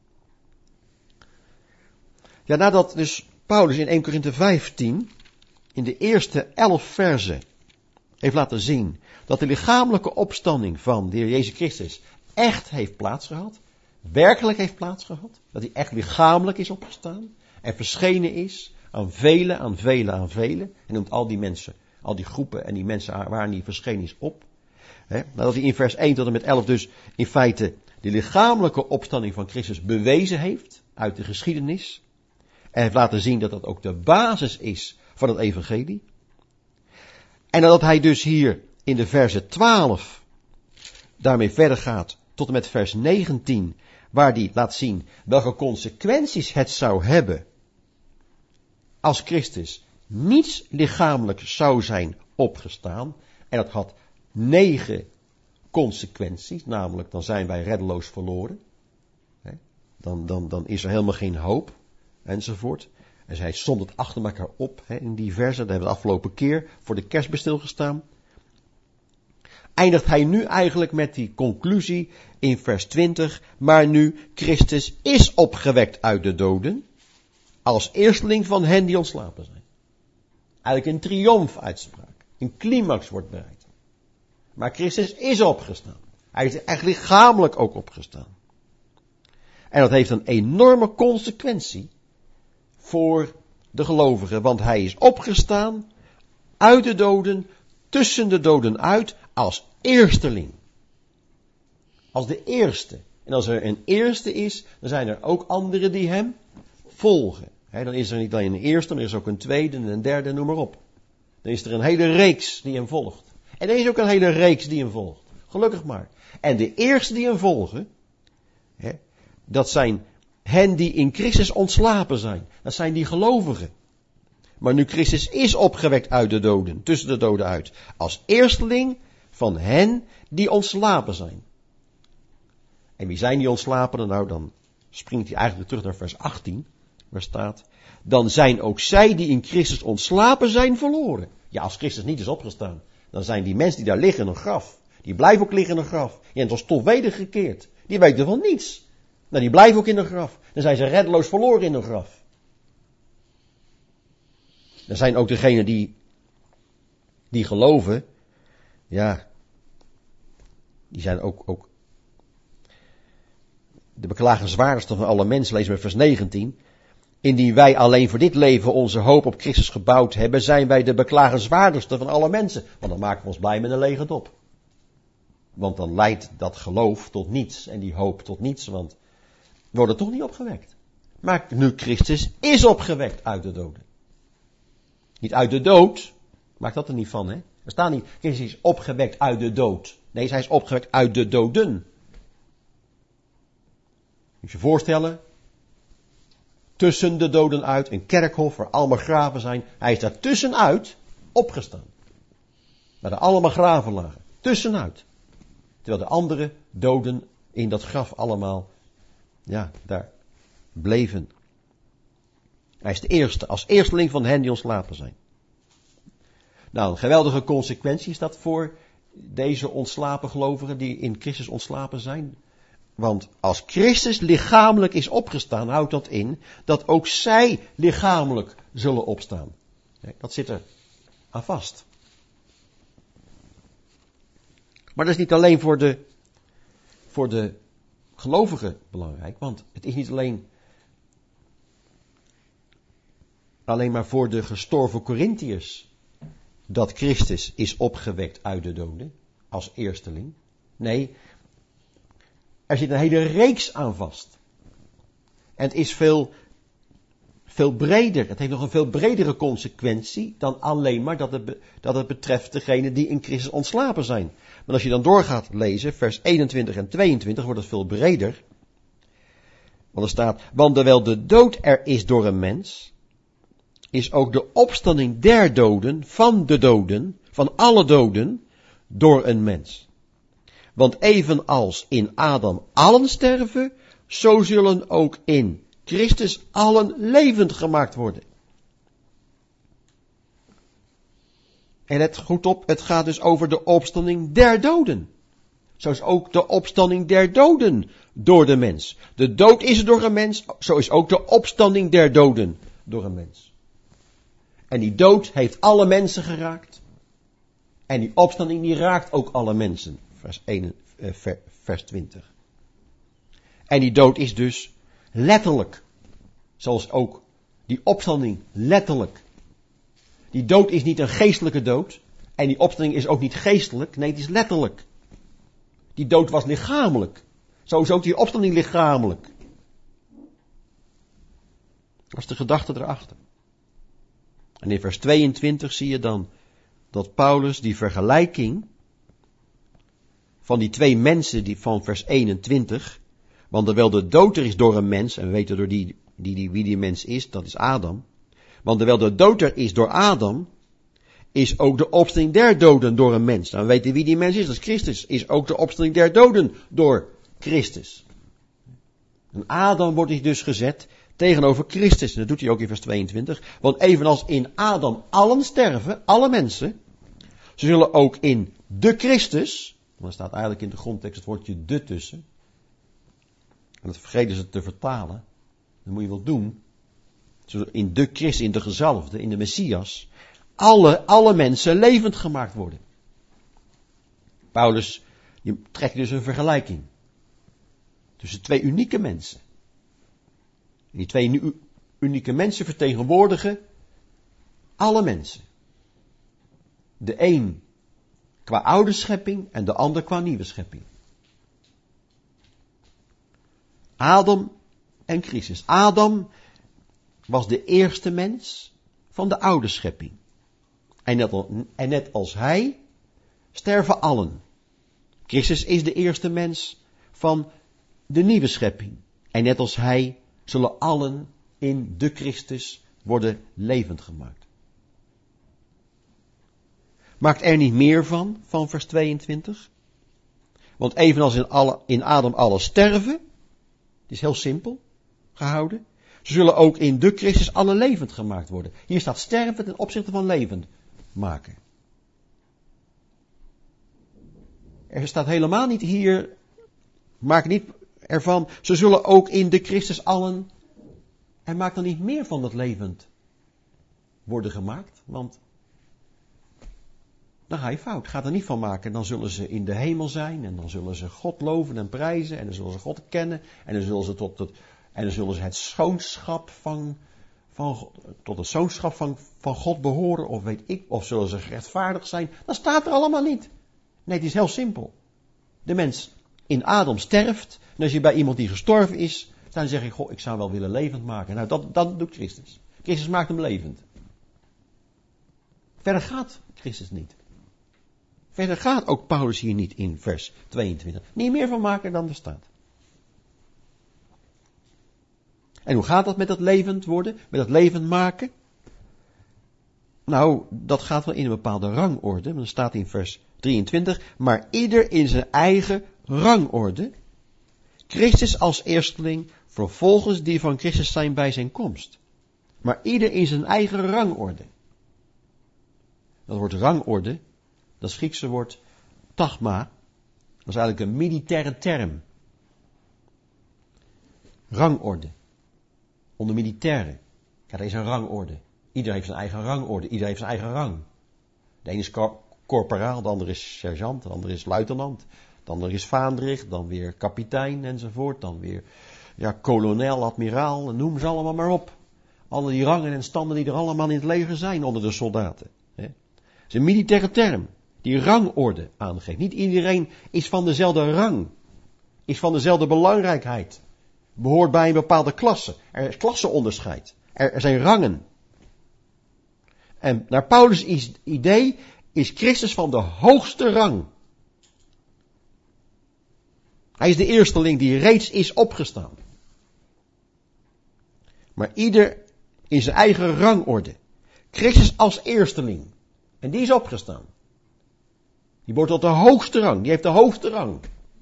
Ja, nadat dus Paulus in Eerste Korinthe vijftien in de eerste elf verzen heeft laten zien dat de lichamelijke opstanding van de Heer Jezus Christus echt heeft plaatsgehad, werkelijk heeft plaatsgehad, dat hij echt lichamelijk is opgestaan en verschenen is aan velen, aan velen, aan velen. En noemt al die mensen, al die groepen en die mensen waar hij verschenen is op. He, nadat hij in vers één tot en met elf dus in feite de lichamelijke opstanding van Christus bewezen heeft uit de geschiedenis. En heeft laten zien dat dat ook de basis is van het evangelie. En nadat hij dus hier in de verse twaalf daarmee verder gaat tot en met vers negentien, waar hij laat zien welke consequenties het zou hebben als Christus niets lichamelijk zou zijn opgestaan. En dat had negen consequenties, namelijk dan zijn wij reddeloos verloren. Dan, dan, dan is er helemaal geen hoop, enzovoort. En zij somt het achter elkaar op hè, in die versen. Daar hebben we de afgelopen keer voor de kerst bij stilgestaan. Eindigt hij nu eigenlijk met die conclusie in vers twintig. Maar nu Christus is opgewekt uit de doden, als eersteling van hen die ontslapen zijn. Eigenlijk een triomfuitspraak. Een climax wordt bereikt. Maar Christus is opgestaan. Hij is echt lichamelijk ook opgestaan. En dat heeft een enorme consequentie voor de gelovigen. Want hij is opgestaan uit de doden, tussen de doden uit, als eersteling. Als de eerste. En als er een eerste is, dan zijn er ook anderen die hem volgen. He, dan is er niet alleen een eerste, maar er is ook een tweede en een derde, noem maar op. Dan is er een hele reeks die hem volgt. En er is ook een hele reeks die hem volgt. Gelukkig maar. En de eerste die hem volgen, he, dat zijn hen die in Christus ontslapen zijn. Dat zijn die gelovigen. Maar nu Christus is opgewekt uit de doden, tussen de doden uit, als eersteling van hen die ontslapen zijn. En wie zijn die ontslapenen? Nou, dan springt hij eigenlijk terug naar vers achttien, waar staat: dan zijn ook zij die in Christus ontslapen zijn verloren. Ja, als Christus niet is opgestaan, dan zijn die mensen die daar liggen in een graf. Die blijven ook liggen in een graf. Die zijn tot stof wedergekeerd. Die weten van niets. Nou, die blijven ook in een graf. Dan zijn ze reddeloos verloren in een graf. Er zijn ook degenen die, die geloven, ja, die zijn ook, ook de beklagenswaardigste van alle mensen, lezen we vers negentien. Indien wij alleen voor dit leven onze hoop op Christus gebouwd hebben, zijn wij de beklagenswaardigste van alle mensen. Want dan maken we ons blij met een lege dop. Want dan leidt dat geloof tot niets en die hoop tot niets, want we worden toch niet opgewekt. Maar nu Christus is opgewekt uit de doden. Niet uit de dood, maakt dat er niet van, hè? Er staat niet, Christus is opgewekt uit de dood. Nee, hij is opgewekt uit de doden. Moet je je voorstellen, tussen de doden uit, een kerkhof waar allemaal graven zijn. Hij is daar tussenuit opgestaan. Waar er allemaal graven lagen. Tussenuit. Terwijl de andere doden in dat graf allemaal, ja, daar bleven. Hij is de eerste, als eersteling van hen die ontslapen zijn. Nou, een geweldige consequentie is dat voor deze ontslapen gelovigen die in Christus ontslapen zijn. Want als Christus lichamelijk is opgestaan, houdt dat in dat ook zij lichamelijk zullen opstaan. Dat zit er aan vast. Maar dat is niet alleen voor de, voor de gelovigen belangrijk, want het is niet alleen, alleen maar voor de gestorven Korintiërs dat Christus is opgewekt uit de doden als eersteling. Nee, er zit een hele reeks aan vast. En het is veel, veel breder. Het heeft nog een veel bredere consequentie dan alleen maar dat het, dat het betreft degene die in Christus ontslapen zijn. Maar als je dan doorgaat lezen, vers eenentwintig en tweeëntwintig, wordt het veel breder. Want er staat, want terwijl de dood er is door een mens, is ook de opstanding der doden, van de doden, van alle doden, door een mens. Want evenals in Adam allen sterven, zo zullen ook in Christus allen levend gemaakt worden. En let goed op, het gaat dus over de opstanding der doden. Zo is ook de opstanding der doden door de mens. De dood is door een mens, zo is ook de opstanding der doden door een mens. En die dood heeft alle mensen geraakt. En die opstanding die raakt ook alle mensen. Vers, één, eh, vers twintig. En die dood is dus letterlijk. Zoals ook die opstanding letterlijk. Die dood is niet een geestelijke dood. En die opstanding is ook niet geestelijk. Nee, het is letterlijk. Die dood was lichamelijk. Zo is ook die opstanding lichamelijk. Dat is de gedachte erachter. En in vers tweeëntwintig zie je dan dat Paulus die vergelijking van die twee mensen die van vers eenentwintig, want terwijl de dood er is door een mens, en we weten door die, die, die, wie die mens is, dat is Adam, want terwijl de dood er is door Adam, is ook de opstanding der doden door een mens. Nou, we weten wie die mens is, dat is Christus, is ook de opstanding der doden door Christus. En Adam wordt dus gezet tegenover Christus. En dat doet hij ook in vers tweeëntwintig. Want evenals in Adam allen sterven, alle mensen, ze zullen ook in de Christus, want er staat eigenlijk in de grondtekst het woordje de tussen. En dat vergeten ze te vertalen. Dat moet je wel doen. In de Christus, in de gezalfde, in de Messias, alle, alle mensen levend gemaakt worden. Paulus die trekt dus een vergelijking tussen twee unieke mensen. En die twee nu unieke mensen vertegenwoordigen alle mensen. De een qua oude schepping en de ander qua nieuwe schepping. Adam en Christus. Adam was de eerste mens van de oude schepping. En net, en net als hij sterven allen. Christus is de eerste mens van de nieuwe schepping. En net als hij zullen allen in de Christus worden levend gemaakt. Maakt er niet meer van, van vers tweeëntwintig? Want evenals in, alle, in Adam alle sterven, het is heel simpel gehouden, ze zullen ook in de Christus alle levend gemaakt worden. Hier staat sterven ten opzichte van levend. maken. Er staat helemaal niet hier, maak niet ervan, ze zullen ook in de Christus allen, en maak dan niet meer van dat levend worden gemaakt, want dan ga je fout. Ga er niet van maken, dan zullen ze in de hemel zijn, en dan zullen ze God loven en prijzen, en dan zullen ze God kennen, en dan zullen ze tot het, en dan zullen ze het zoonschap van, van tot het zoonschap van, van God behoren, of weet ik, of zullen ze gerechtvaardigd zijn. Dat staat er allemaal niet. Nee, het is heel simpel. De mens in Adam sterft, en als je bij iemand die gestorven is, dan zeg je, goh, ik zou wel willen levend maken. Nou, dat, dat doet Christus. Christus maakt hem levend. Verder gaat Christus niet. Verder gaat ook Paulus hier niet in vers tweeëntwintig. Niet meer van maken dan er staat. En hoe gaat dat met dat levend worden? Met dat levend maken? Nou, dat gaat wel in een bepaalde rangorde. Want er staat in vers drieëntwintig. Maar ieder in zijn eigen rangorde. Christus als eersteling. Vervolgens die van Christus zijn bij zijn komst. Maar ieder in zijn eigen rangorde. Dat woord rangorde. Dat is Griekse woord tagma. Dat is eigenlijk een militaire term. Rangorde. Onder militairen. Ja, er is een rangorde. Iedereen heeft zijn eigen rangorde. Iedereen heeft zijn eigen rang. De ene is corporaal, de andere is sergeant, de andere is luitenant. De andere is vaandrig, dan weer kapitein enzovoort. Dan weer ja, kolonel, admiraal, noem ze allemaal maar op. Alle die rangen en standen die er allemaal in het leger zijn onder de soldaten. Het is een militaire term. Die rangorde aangeeft. Niet iedereen is van dezelfde rang. Is van dezelfde belangrijkheid. Behoort bij een bepaalde klasse. Er is klasseonderscheid. Er, er zijn rangen. En naar Paulus' idee is Christus van de hoogste rang. Hij is de eersteling die reeds is opgestaan. Maar ieder in zijn eigen rangorde. Christus als eersteling. En die is opgestaan. Die wordt tot de hoogste rang. Die heeft de hoogste rang.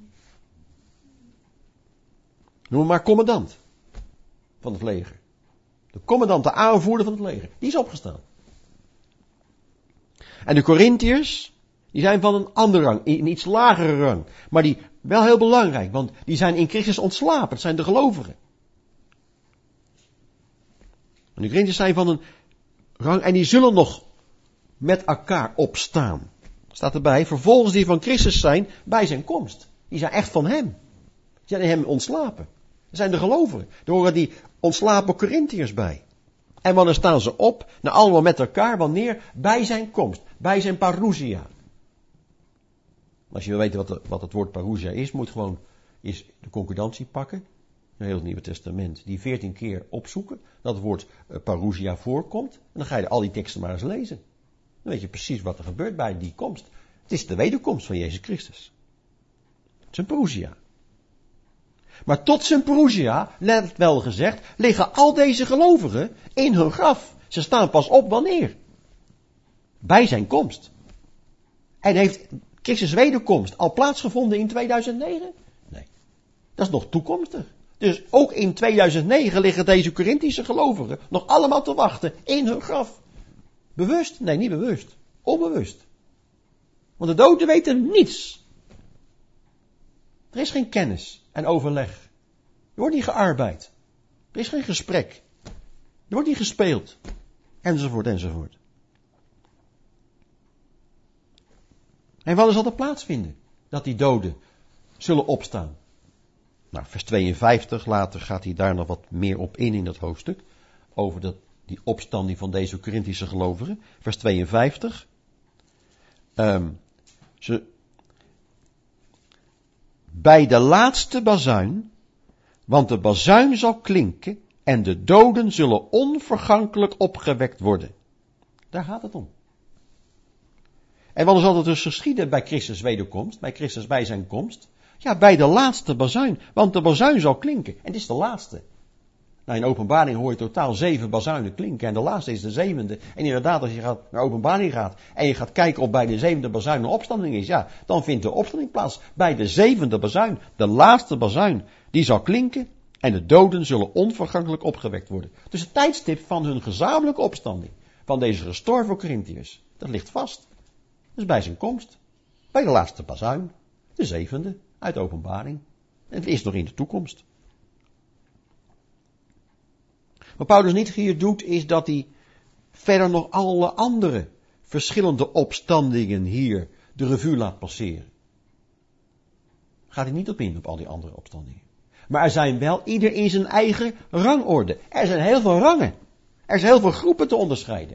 Noem hem maar commandant van het leger. De commandant, de aanvoerder van het leger. Die is opgestaan. En de Korintiërs, die zijn van een andere rang. Een iets lagere rang. Maar die wel heel belangrijk. Want die zijn in Christus ontslapen. Het zijn de gelovigen. En de Korintiërs zijn van een rang. En die zullen nog met elkaar opstaan. Staat erbij, vervolgens die van Christus zijn bij zijn komst. Die zijn echt van hem. Die zijn in hem ontslapen. Dat zijn de gelovigen. Daar horen die ontslapen Korintiërs bij. En wanneer staan ze op? Nou, allemaal met elkaar. Wanneer? Bij zijn komst. Bij zijn parousia. Als je wil weten wat, de, wat het woord parousia is, moet gewoon is de concordantie pakken. Een heel het Nieuwe Testament. Die veertien keer opzoeken. Dat het woord uh, parousia voorkomt. En dan ga je al die teksten maar eens lezen. Dan weet je precies wat er gebeurt bij die komst. Het is de wederkomst van Jezus Christus. Het is een parousia. Maar tot zijn parousia, let wel gezegd, liggen al deze gelovigen in hun graf. Ze staan pas op wanneer? Bij zijn komst. En heeft Christus wederkomst al plaatsgevonden in tweeduizend negen? Nee. Dat is nog toekomstig. Dus ook in tweeduizend negen liggen deze Korinthische gelovigen nog allemaal te wachten in hun graf. Bewust? Nee, niet bewust. Onbewust. Want de doden weten niets. Er is geen kennis en overleg. Er wordt niet gearbeid. Er is geen gesprek. Er wordt niet gespeeld. Enzovoort, enzovoort. En wanneer zal dat plaatsvinden? Dat die doden zullen opstaan. Nou, vers tweeënvijftig, later gaat hij daar nog wat meer op in in dat hoofdstuk. Over dat, die opstanding van deze Korinthische gelovigen. Vers tweeënvijftig. Um, ze, bij de laatste bazuin, want de bazuin zal klinken en de doden zullen onvergankelijk opgewekt worden. Daar gaat het om. En wanneer zal het dus geschieden bij Christus wederkomst, bij Christus bij zijn komst? Ja, bij de laatste bazuin, want de bazuin zal klinken. En het is de laatste. Nou, in Openbaring hoor je totaal zeven bazuinen klinken en de laatste is de zevende. En inderdaad, als je gaat naar Openbaring gaat en je gaat kijken of bij de zevende bazuin een opstanding is, ja, dan vindt de opstanding plaats bij de zevende bazuin. De laatste bazuin, die zal klinken en de doden zullen onvergankelijk opgewekt worden. Dus het tijdstip van hun gezamenlijke opstanding, van deze gestorven Korinthiërs, Dat ligt vast. Dus bij zijn komst. Bij de laatste bazuin. De zevende. Uit de openbaring. En het is nog in de toekomst. Wat Paulus niet hier doet, is dat hij verder nog alle andere verschillende opstandingen hier de revue laat passeren. Gaat hij niet op in op al die andere opstandingen. Maar er zijn wel ieder in zijn eigen rangorde. Er zijn heel veel rangen. Er zijn heel veel groepen te onderscheiden.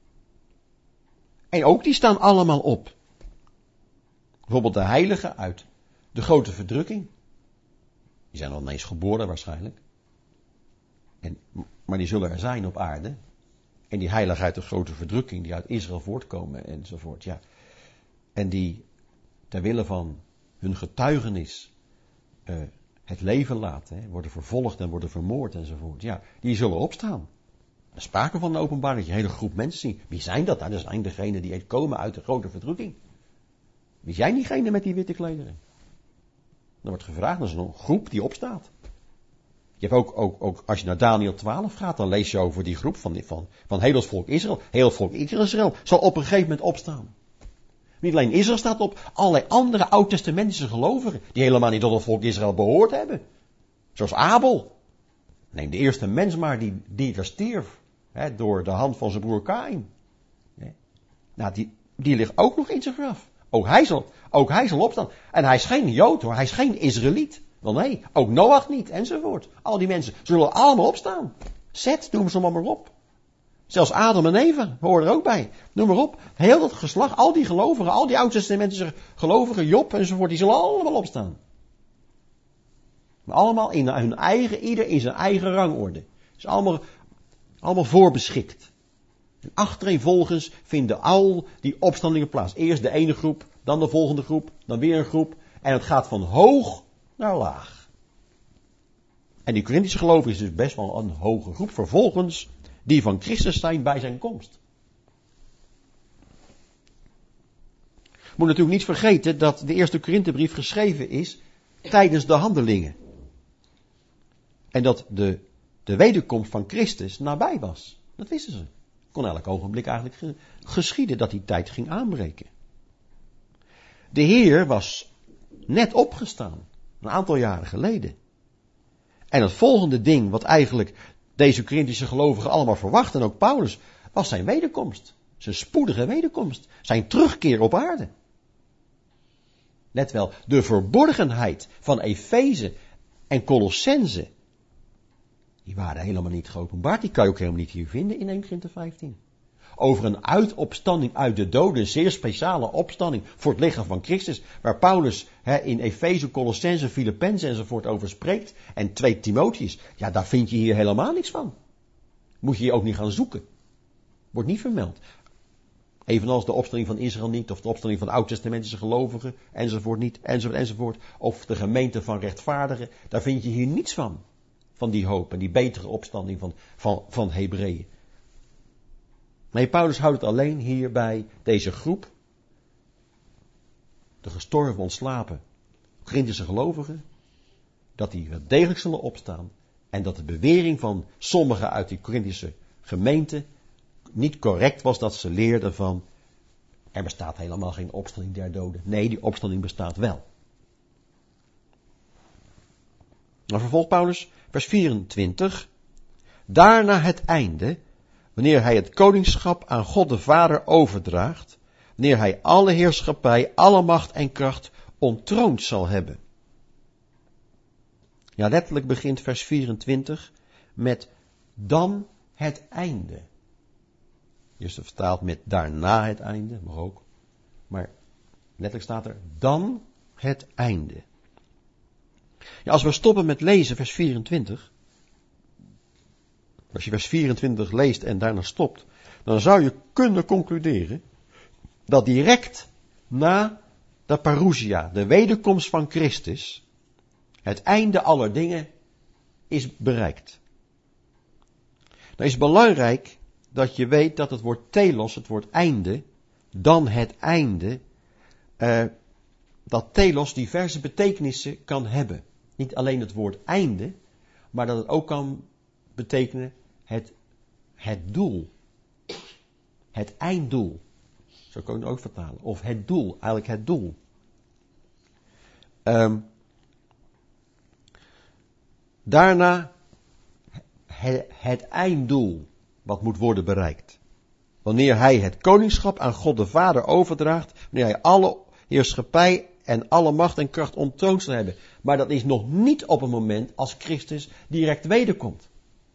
En ook die staan allemaal op. Bijvoorbeeld de heiligen uit de grote verdrukking. Die zijn al ineens geboren waarschijnlijk. En, maar die zullen er zijn op aarde. En die heiligen uit de grote verdrukking, die uit Israël voortkomen enzovoort. Ja. En die ter wille van hun getuigenis uh, het leven laten. Hè, worden vervolgd en worden vermoord enzovoort. Ja, die zullen opstaan. Er sprake van een openbaring, dat je een hele groep mensen ziet. Wie zijn dat? Nou, dat zijn degenen die komen uit de grote verdrukking. Wie zijn diegenen met die witte klederen? Dan wordt gevraagd, dat is een groep die opstaat. Je hebt ook, ook, ook, als je naar Daniel twaalf gaat, dan lees je over die groep van, van, van heel het volk Israël. Heel het volk Israël zal op een gegeven moment opstaan. Niet alleen Israël staat op, allerlei andere oud-testamentische gelovigen, die helemaal niet tot het volk Israël behoord hebben. Zoals Abel. Neem de eerste mens maar die, die er stierf, hè, door de hand van zijn broer Kaïn. Nou, die, die ligt ook nog in zijn graf. Ook hij zal, ook hij zal opstaan. En hij is geen Jood hoor, hij is geen Israëliet. Wel nee, ook Noach niet, enzovoort. Al die mensen zullen allemaal opstaan. Zet, noem ze maar op. Zelfs Adam en Eva horen er ook bij. Noem maar op. Heel dat geslacht, al die gelovigen, al die oud-testamentische gelovigen, Job enzovoort, die zullen allemaal opstaan. Maar allemaal in hun eigen, ieder in zijn eigen rangorde. Dus allemaal, allemaal voorbeschikt. En achtereenvolgens vinden al die opstandingen plaats. Eerst de ene groep, dan de volgende groep, dan weer een groep. En het gaat van hoog naar laag. En die Korinthische gelovigen is dus best wel een hoge groep. Vervolgens die van Christus zijn bij zijn komst. Moet natuurlijk niet vergeten dat de eerste Korinthebrief geschreven is tijdens de handelingen. En dat de, de wederkomst van Christus nabij was. Dat wisten ze. Kon elk ogenblik eigenlijk geschieden dat die tijd ging aanbreken. De Heer was net opgestaan. Een aantal jaren geleden. En het volgende ding wat eigenlijk deze Korinthische gelovigen allemaal verwachten, en ook Paulus, was zijn wederkomst. Zijn spoedige wederkomst. Zijn terugkeer op aarde. Let wel, de verborgenheid van Efeze en Colossense, die waren helemaal niet geopenbaard. Die kan je ook helemaal niet hier vinden in eerste Korinthe vijftien. Over een uitopstanding uit de doden, een zeer speciale opstanding voor het lichaam van Christus, waar Paulus he, in Efeze, Colossense, Filippenzen enzovoort over spreekt, en twee Timotheus, ja, daar vind je hier helemaal niks van. Moet je hier ook niet gaan zoeken. Wordt niet vermeld. Evenals de opstanding van Israël niet, of de opstanding van de oud-testamentische gelovigen, enzovoort niet, enzovoort, enzovoort. Of de gemeente van rechtvaardigen, daar vind je hier niets van. Van die hoop en die betere opstanding van, van, van Hebreeën. Nee, Paulus houdt het alleen hier bij deze groep. De gestorven, ontslapen Korinthische gelovigen. Dat die wel degelijk zullen opstaan. En dat de bewering van sommigen uit die Korinthische gemeente niet correct was, dat ze leerden van er bestaat helemaal geen opstanding der doden. Nee, die opstanding bestaat wel. Dan vervolgt Paulus vers vierentwintig. Daarna het einde, wanneer hij het koningschap aan God de Vader overdraagt, wanneer hij alle heerschappij, alle macht en kracht ontroond zal hebben. Ja, letterlijk begint vers vierentwintig met dan het einde. Eerst vertaald met daarna het einde, mag ook. Maar letterlijk staat er dan het einde. Ja, als we stoppen met lezen vers vierentwintig. Als je vers vierentwintig leest en daarna stopt, dan zou je kunnen concluderen dat direct na de parousia, de wederkomst van Christus, het einde aller dingen is bereikt. Dan is het belangrijk dat je weet dat het woord telos, het woord einde, dan het einde, uh, dat telos diverse betekenissen kan hebben. Niet alleen het woord einde, maar dat het ook kan betekenen het, het doel. Het einddoel. Zo kan je het ook vertalen. Of het doel, eigenlijk het doel. Um, daarna het, het einddoel wat moet worden bereikt. Wanneer hij het koningschap aan God de Vader overdraagt, wanneer hij alle heerschappij en alle macht en kracht ontroond zal hebben. Maar dat is nog niet op het moment als Christus direct wederkomt.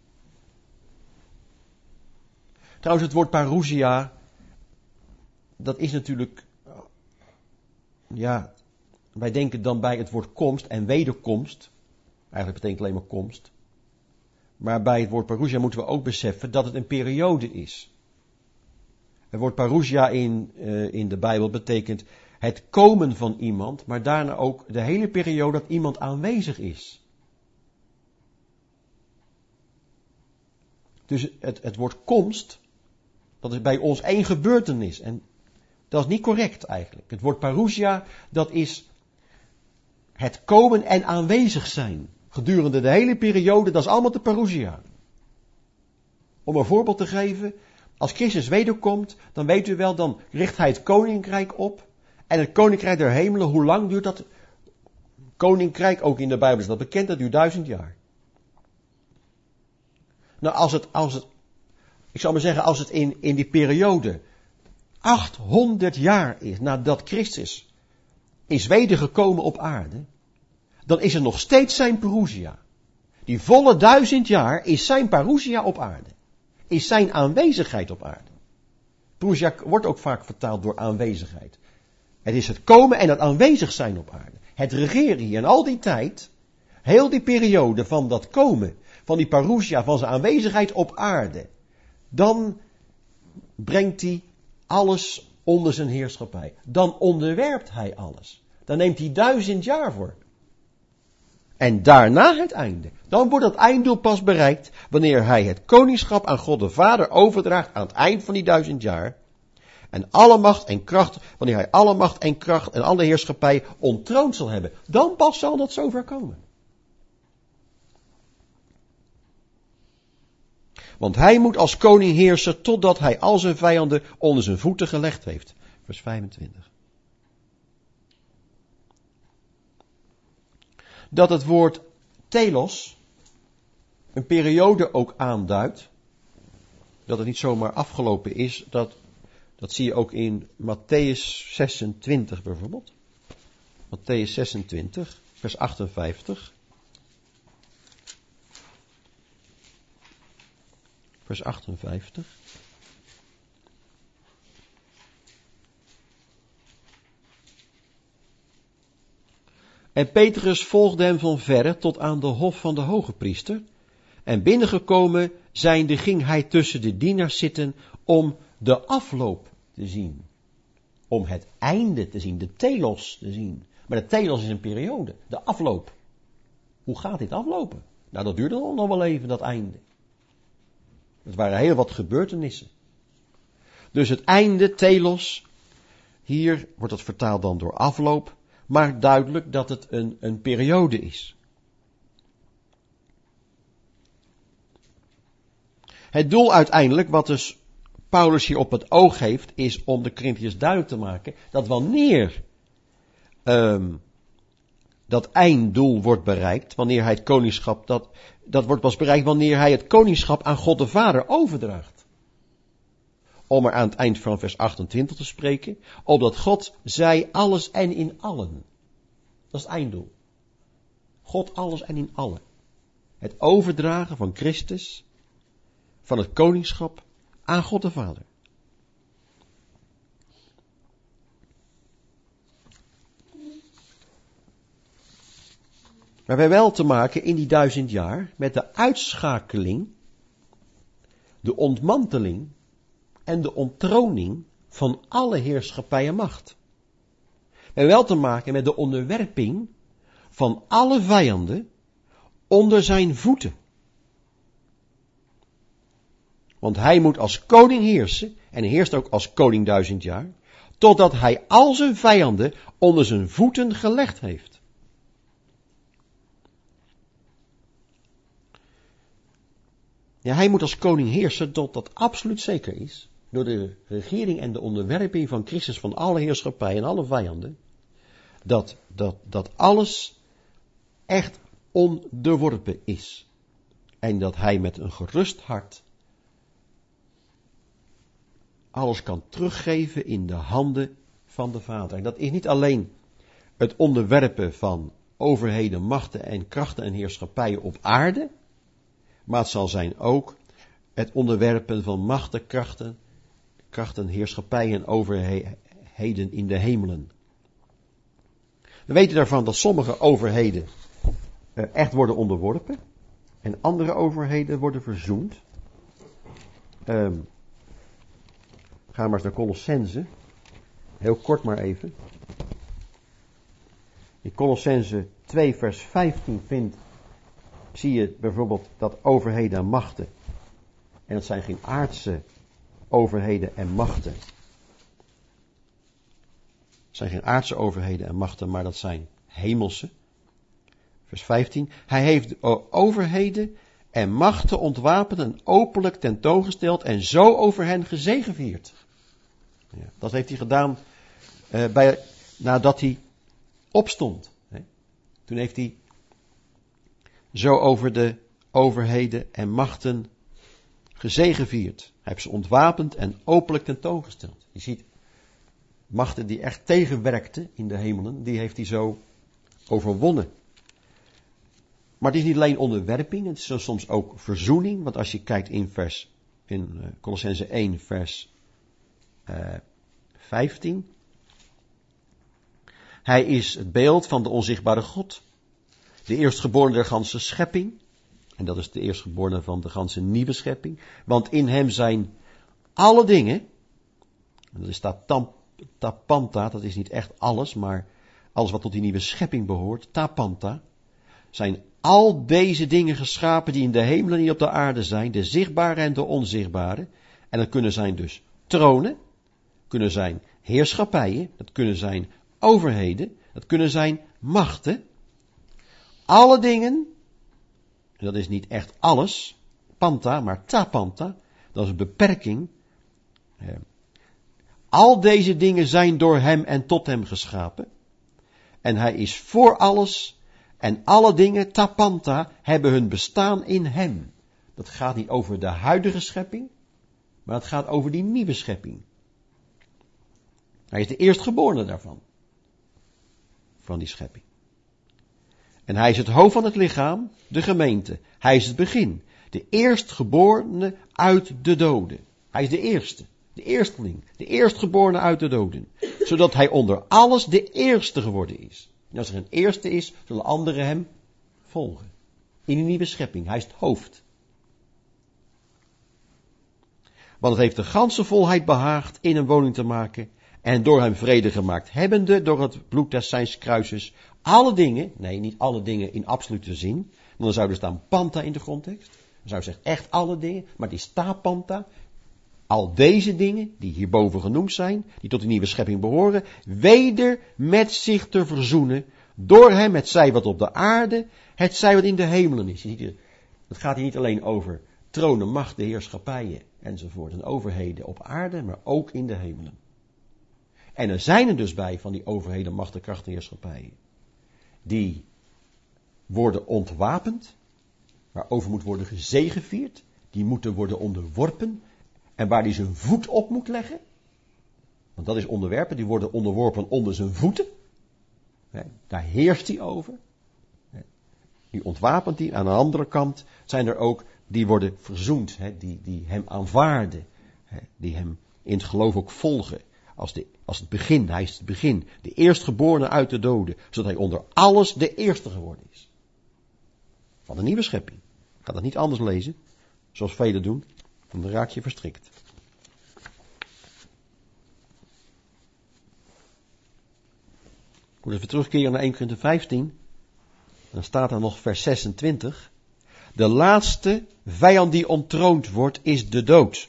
Trouwens, het woord parousia, dat is natuurlijk, ja, wij denken dan bij het woord komst en wederkomst. Eigenlijk betekent alleen maar komst. Maar bij het woord parousia moeten we ook beseffen dat het een periode is. Het woord parousia in, uh, in de Bijbel betekent het komen van iemand, maar daarna ook de hele periode dat iemand aanwezig is. Dus het, het woord komst, dat is bij ons één gebeurtenis. En dat is niet correct eigenlijk. Het woord parousia, dat is het komen en aanwezig zijn. Gedurende de hele periode, dat is allemaal de parousia. Om een voorbeeld te geven, als Christus wederkomt, dan weet u wel, dan richt hij het koninkrijk op. En het koninkrijk der hemelen, hoe lang duurt dat koninkrijk? Ook in de Bijbel is dat bekend, dat duurt duizend jaar. Nou, als het, als het, ik zou maar zeggen, als het in, in die periode achthonderd jaar is nadat Christus is wedergekomen op aarde, dan is er nog steeds zijn parousia. Die volle duizend jaar is zijn parousia op aarde. Is zijn aanwezigheid op aarde. Parousia wordt ook vaak vertaald door aanwezigheid. Het is het komen en het aanwezig zijn op aarde. Het regeren hier en al die tijd, heel die periode van dat komen, van die parousia, van zijn aanwezigheid op aarde, dan brengt hij alles onder zijn heerschappij. Dan onderwerpt hij alles. Dan neemt hij duizend jaar voor. En daarna het einde. Dan wordt dat einddoel pas bereikt wanneer hij het koningschap aan God de Vader overdraagt aan het eind van die duizend jaar. En alle macht en kracht, wanneer hij alle macht en kracht en alle heerschappij ontroond zal hebben. Dan pas zal dat zover komen. Want hij moet als koning heersen totdat hij al zijn vijanden onder zijn voeten gelegd heeft. Vers vijfentwintig. Dat het woord telos een periode ook aanduidt. Dat het niet zomaar afgelopen is. Dat, dat zie je ook in Matthäus zesentwintig bijvoorbeeld. Matthäus zesentwintig, vers achtenvijftig. Vers achtenvijftig. En Petrus volgde hem van verre tot aan de hof van de hoge priester. En binnengekomen zijnde ging hij tussen de dienaars zitten om de afloop te zien. Om het einde te zien, de telos te zien. Maar de telos is een periode, de afloop. Hoe gaat dit aflopen? Nou, dat duurde nog wel even, dat einde. Het waren heel wat gebeurtenissen. Dus het einde, telos, hier wordt het vertaald dan door afloop, maar duidelijk dat het een, een periode is. Het doel uiteindelijk, wat dus Paulus hier op het oog heeft, is om de Corinthiërs duidelijk te maken dat wanneer um, dat einddoel wordt bereikt, wanneer hij het koningschap, dat, dat wordt pas bereikt wanneer hij het koningschap aan God de Vader overdraagt. Om er aan het eind van vers achtentwintig te spreken, opdat God zij alles en in allen. Dat is het einddoel. God alles en in allen. Het overdragen van Christus, van het koningschap aan God de Vader. Maar we hebben wel te maken in die duizend jaar met de uitschakeling, de ontmanteling en de onttroning van alle heerschappij en macht. We hebben wel te maken met de onderwerping van alle vijanden onder zijn voeten. Want hij moet als koning heersen, en heerst ook als koning duizend jaar, totdat hij al zijn vijanden onder zijn voeten gelegd heeft. Ja, hij moet als koning heersen tot dat absoluut zeker is. door de regering en de onderwerping van Christus van alle heerschappij en alle vijanden, dat, dat, dat alles echt onderworpen is. En dat hij met een gerust hart alles kan teruggeven in de handen van de Vader. En dat is niet alleen het onderwerpen van overheden, machten en krachten en heerschappijen op aarde, maar het zal zijn ook het onderwerpen van machten, krachten, krachten, heerschappijen en overheden in de hemelen. We weten daarvan dat sommige overheden echt worden onderworpen en andere overheden worden verzoend. Um, Ga maar eens naar Colossense. Heel kort maar even. In Colossense twee vers vijftien vindt, zie je bijvoorbeeld dat overheden en machten. En dat zijn geen aardse overheden en machten. Het zijn geen aardse overheden en machten, maar dat zijn hemelse. Vers vijftien. Hij heeft overheden en machten ontwapend en openlijk tentoongesteld en zo over hen gezegevierd. Ja, dat heeft hij gedaan uh, bij, nadat hij opstond. Hè. Toen heeft hij zo over de overheden en machten gezegevierd. Hij heeft ze ontwapend en openlijk tentoongesteld. Je ziet, machten die echt tegenwerkten in de hemelen, die heeft hij zo overwonnen. Maar het is niet alleen onderwerping, het is soms ook verzoening. Want als je kijkt in vers, in uh, Colossense één vers uh, vijftien. Hij is het beeld van de onzichtbare God. De eerstgeborene der ganse schepping. En dat is de eerstgeborene van de ganse nieuwe schepping. Want in hem zijn alle dingen. En dat is tapanta, dat is niet echt alles, maar alles wat tot die nieuwe schepping behoort. Tapanta. Zijn al deze dingen geschapen die in de hemelen en die op de aarde zijn. De zichtbare en de onzichtbare. En dat kunnen zijn dus tronen. Kunnen zijn heerschappijen. Dat kunnen zijn overheden. Dat kunnen zijn machten. Alle dingen. En dat is niet echt alles. Panta, maar tapanta. Dat is een beperking. Al deze dingen zijn door hem en tot hem geschapen. En hij is voor alles. En alle dingen, tapanta, hebben hun bestaan in hem. Dat gaat niet over de huidige schepping, maar het gaat over die nieuwe schepping. Hij is de eerstgeborene daarvan. Van die schepping. En hij is het hoofd van het lichaam, de gemeente. Hij is het begin. De eerstgeborene uit de doden. Hij is de eerste. De eersteling. De eerstgeborene uit de doden. Zodat hij onder alles de eerste geworden is. En als er een eerste is, zullen anderen hem volgen. In die nieuwe schepping. Hij is het hoofd. Want het heeft de ganse volheid behaagd in een woning te maken. En door hem vrede gemaakt hebbende, door het bloed des zijns kruises, alle dingen, nee, niet alle dingen in absolute zin. Want dan zou er staan panta in de grondtekst. Dan zou je zeggen echt alle dingen, maar die staat panta. Al deze dingen, die hierboven genoemd zijn, die tot de nieuwe schepping behoren, weder met zich te verzoenen, door hem het zij wat op de aarde, het zij wat in de hemelen is. Je ziet hier, het gaat hier niet alleen over tronen, machten, heerschappijen enzovoort, en overheden op aarde, maar ook in de hemelen. En er zijn er dus bij van die overheden, machten, krachten, heerschappijen, die worden ontwapend, waarover moet worden gezegevierd, die moeten worden onderworpen, en waar hij zijn voet op moet leggen. Want dat is onderwerpen, die worden onderworpen onder zijn voeten. Daar heerst hij over. Die ontwapent hij. Aan de andere kant zijn er ook die worden verzoend. Die, die hem aanvaarden. Die hem in het geloof ook volgen. Als, de, als het begin, hij is het begin. De eerstgeborene uit de doden. Zodat hij onder alles de eerste geworden is. Van de nieuwe schepping. Ik ga dat niet anders lezen. Zoals velen doen. Dan raak je verstrikt. Ik moet even terugkeren naar Eerste Korinthe vijftien. Dan staat er nog vers zesentwintig. De laatste vijand die ontroond wordt is de dood.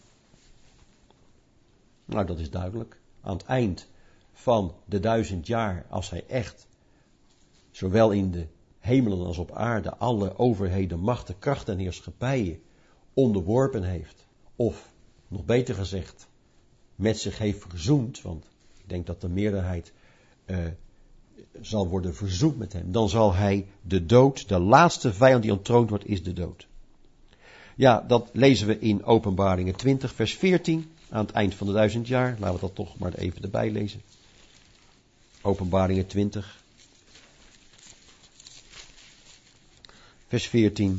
Nou, dat is duidelijk. Aan het eind van de duizend jaar, als hij echt, zowel in de hemelen als op aarde, alle overheden, machten, krachten en heerschappijen onderworpen heeft, of nog beter gezegd, met zich heeft verzoend, want ik denk dat de meerderheid uh, zal worden verzoend met hem, dan zal hij de dood, de laatste vijand die ontroond wordt, is de dood. Ja, dat lezen we in Openbaringen twintig, vers veertien, aan het eind van de duizend jaar. Laten we dat toch maar even erbij lezen. Openbaringen twintig, vers veertien.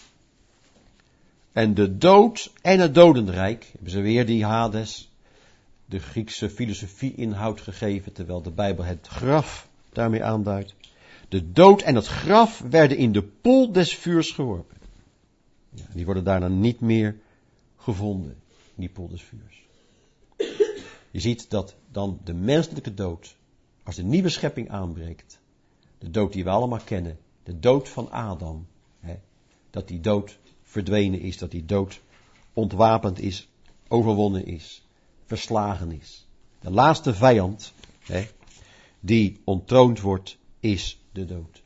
En de dood en het dodenrijk, hebben ze weer die Hades, de Griekse filosofie-inhoud gegeven, terwijl de Bijbel het graf daarmee aanduidt. De dood en het graf werden in de poel des vuurs geworpen. Ja, die worden daarna niet meer gevonden, in die poel des vuurs. Je ziet dat dan de menselijke dood, als de nieuwe schepping aanbreekt, de dood die we allemaal kennen, de dood van Adam, hè, dat die dood verdwenen is, dat die dood ontwapend is, overwonnen is, verslagen is. De laatste vijand, hè, die ontroond wordt, is de dood.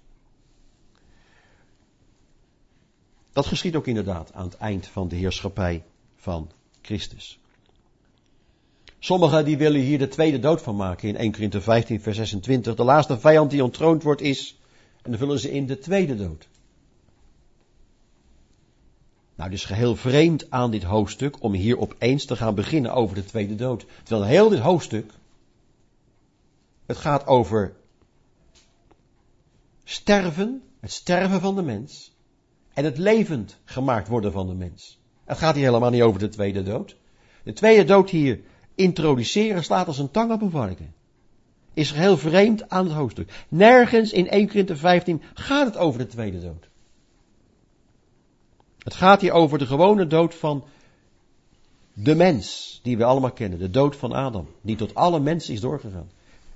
Dat geschiet ook inderdaad aan het eind van de heerschappij van Christus. Sommigen die willen hier de tweede dood van maken in Eerste Korinthe vijftien vers zesentwintig. De laatste vijand die ontroond wordt is, en dan vullen ze in de tweede dood. Nou, het is geheel vreemd aan dit hoofdstuk om hier opeens te gaan beginnen over de tweede dood. Terwijl heel dit hoofdstuk, het gaat over sterven, het sterven van de mens en het levend gemaakt worden van de mens. Het gaat hier helemaal niet over de tweede dood. De tweede dood hier introduceren slaat als een tang op een varken. Is geheel vreemd aan het hoofdstuk. Nergens in Eerste Korinthe vijftien gaat het over de tweede dood. Het gaat hier over de gewone dood van de mens, die we allemaal kennen. De dood van Adam, die tot alle mensen is doorgegaan.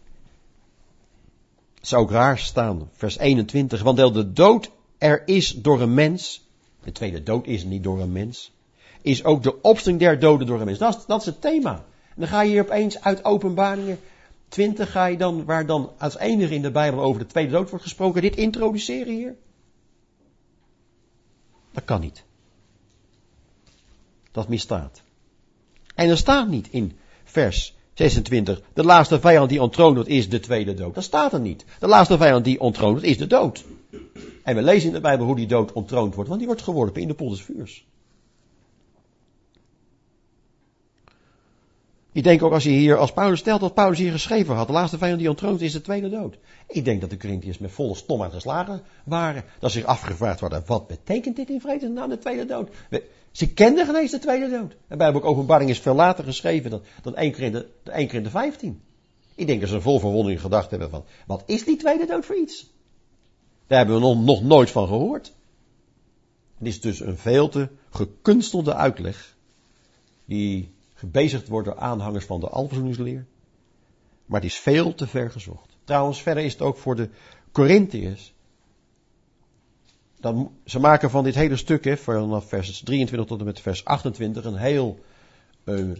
Het zou ook raar staan, vers eenentwintig. Want de dood er is door een mens, de tweede dood is niet door een mens, is ook de opstanding der doden door een mens. Dat is, dat is het thema. En dan ga je hier opeens uit Openbaringen twintig, ga je dan, waar dan als enige in de Bijbel over de tweede dood wordt gesproken, dit introduceren hier. Dat kan niet. Dat misstaat. En er staat niet in vers zesentwintig, de laatste vijand die ontroond wordt is de tweede dood. Dat staat er niet. De laatste vijand die ontroond wordt is de dood. En we lezen in de Bijbel hoe die dood ontroond wordt, want die wordt geworpen in de poel des vuurs. Ik denk ook als je hier, als Paulus stelt dat Paulus hier geschreven had, de laatste vijand die ontroond is de tweede dood. Ik denk dat de Corinthiërs met volle stomheid geslagen waren. Dat zich afgevraagd worden, wat betekent dit in vredesnaam de tweede dood? Ze kenden geen eens de tweede dood. En Bijbel Openbaring is veel later geschreven dan, dan Eerste Korinthe vijftien. Ik denk dat ze vol verwondering gedacht hebben van, wat is die tweede dood voor iets? Daar hebben we nog, nog nooit van gehoord. Het is dus een veel te gekunstelde uitleg, die gebezigd wordt door aanhangers van de alverzoeningsleer. Maar het is veel te ver gezocht. Trouwens, verder is het ook voor de Corinthiërs. Dan, ze maken van dit hele stuk, hè, vanaf vers drieëntwintig tot en met vers achtentwintig, een heel uh,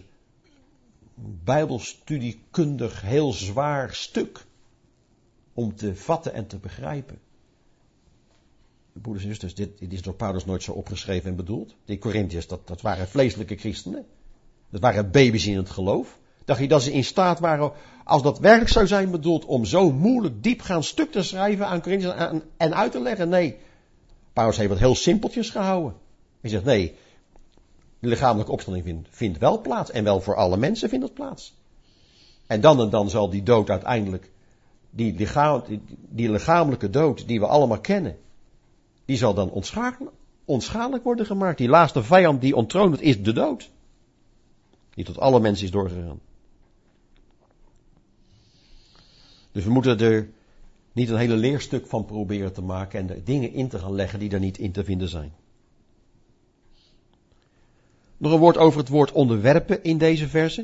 bijbelstudiekundig, heel zwaar stuk. Om te vatten en te begrijpen. Broeders en zusters, dit, dit is door Paulus nooit zo opgeschreven en bedoeld. Die Corinthiërs, dat, dat waren vleeselijke christenen. Dat waren baby's in het geloof. Dacht je dat ze in staat waren, als dat werkelijk zou zijn bedoeld, om zo moeilijk diepgaand stuk te schrijven aan Corinthiërs en, en uit te leggen? Nee. Paulus heeft het heel simpeltjes gehouden. Hij zegt nee, de lichamelijke opstanding vindt, vindt wel plaats. En wel voor alle mensen vindt het plaats. En dan en dan zal die dood uiteindelijk, die, lichaam, die, die lichamelijke dood die we allemaal kennen, die zal dan onschadelijk, onschadelijk worden gemaakt. Die laatste vijand die ontroond wordt is de dood. Die tot alle mensen is doorgegaan. Dus we moeten er niet een hele leerstuk van proberen te maken en er dingen in te gaan leggen die er niet in te vinden zijn. Nog een woord over het woord onderwerpen in deze verse.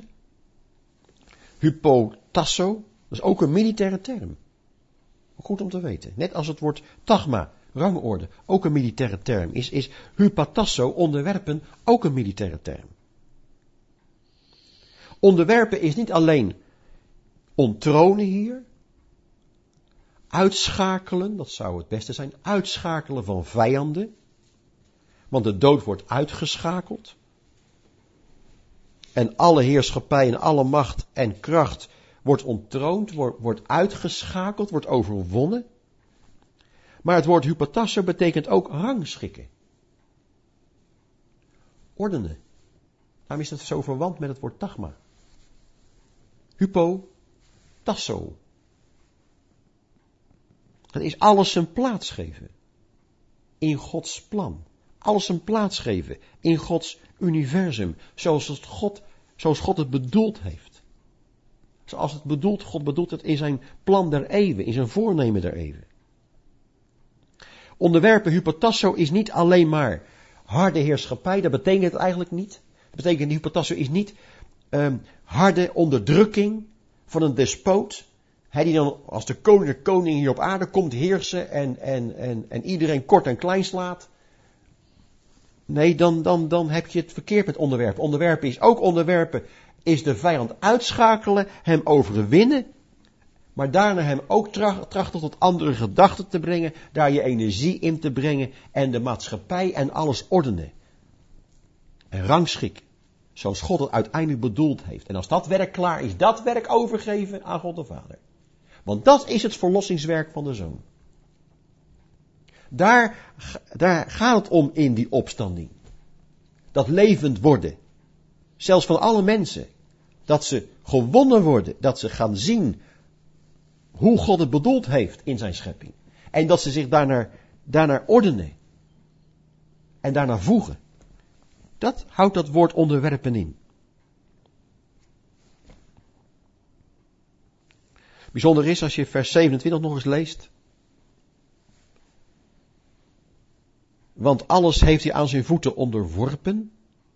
Hypotasso, dat is ook een militaire term. Goed om te weten. Net als het woord tagma, rangorde, ook een militaire term is, is hypotasso, onderwerpen, ook een militaire term. Onderwerpen is niet alleen onttronen hier, uitschakelen, dat zou het beste zijn, uitschakelen van vijanden, want de dood wordt uitgeschakeld. en alle heerschappij en alle macht en kracht wordt onttroond, wordt, wordt uitgeschakeld, wordt overwonnen. Maar het woord hypotasso betekent ook rangschikken. Ordenen. Daarom is het zo verwant met het woord tagma. Hypotasso. Het is alles zijn plaats geven. In Gods plan. Alles zijn plaats geven. In Gods universum. Zoals, het God, zoals God het bedoeld heeft. Zoals het bedoelt, God bedoelt het in zijn plan der eeuwen. In zijn voornemen der eeuwen. Onderwerpen hypotasso is niet alleen maar harde heerschappij. Dat betekent het eigenlijk niet. Dat betekent hypotasso is niet um, harde onderdrukking van een despoot. Hij die dan als de koning, de koning hier op aarde komt heersen en, en, en, en iedereen kort en klein slaat. Nee, dan, dan, dan heb je het verkeerd met onderwerpen. Onderwerpen is ook onderwerpen, is de vijand uitschakelen, hem overwinnen. Maar daarna hem ook trachten tot andere gedachten te brengen, daar je energie in te brengen en de maatschappij en alles ordenen. En rangschikken, zoals God het uiteindelijk bedoeld heeft. En als dat werk klaar is, dat werk overgeven aan God de Vader. Want dat is het verlossingswerk van de Zoon. Daar, daar gaat het om in die opstanding. Dat levend worden. Zelfs van alle mensen. Dat ze gewonnen worden. Dat ze gaan zien hoe God het bedoeld heeft in zijn schepping. En dat ze zich daarnaar, daarnaar ordenen. En daarnaar voegen. Dat houdt dat woord onderwerpen in. Bijzonder is als je vers zevenentwintig nog eens leest. Want alles heeft hij aan zijn voeten onderworpen.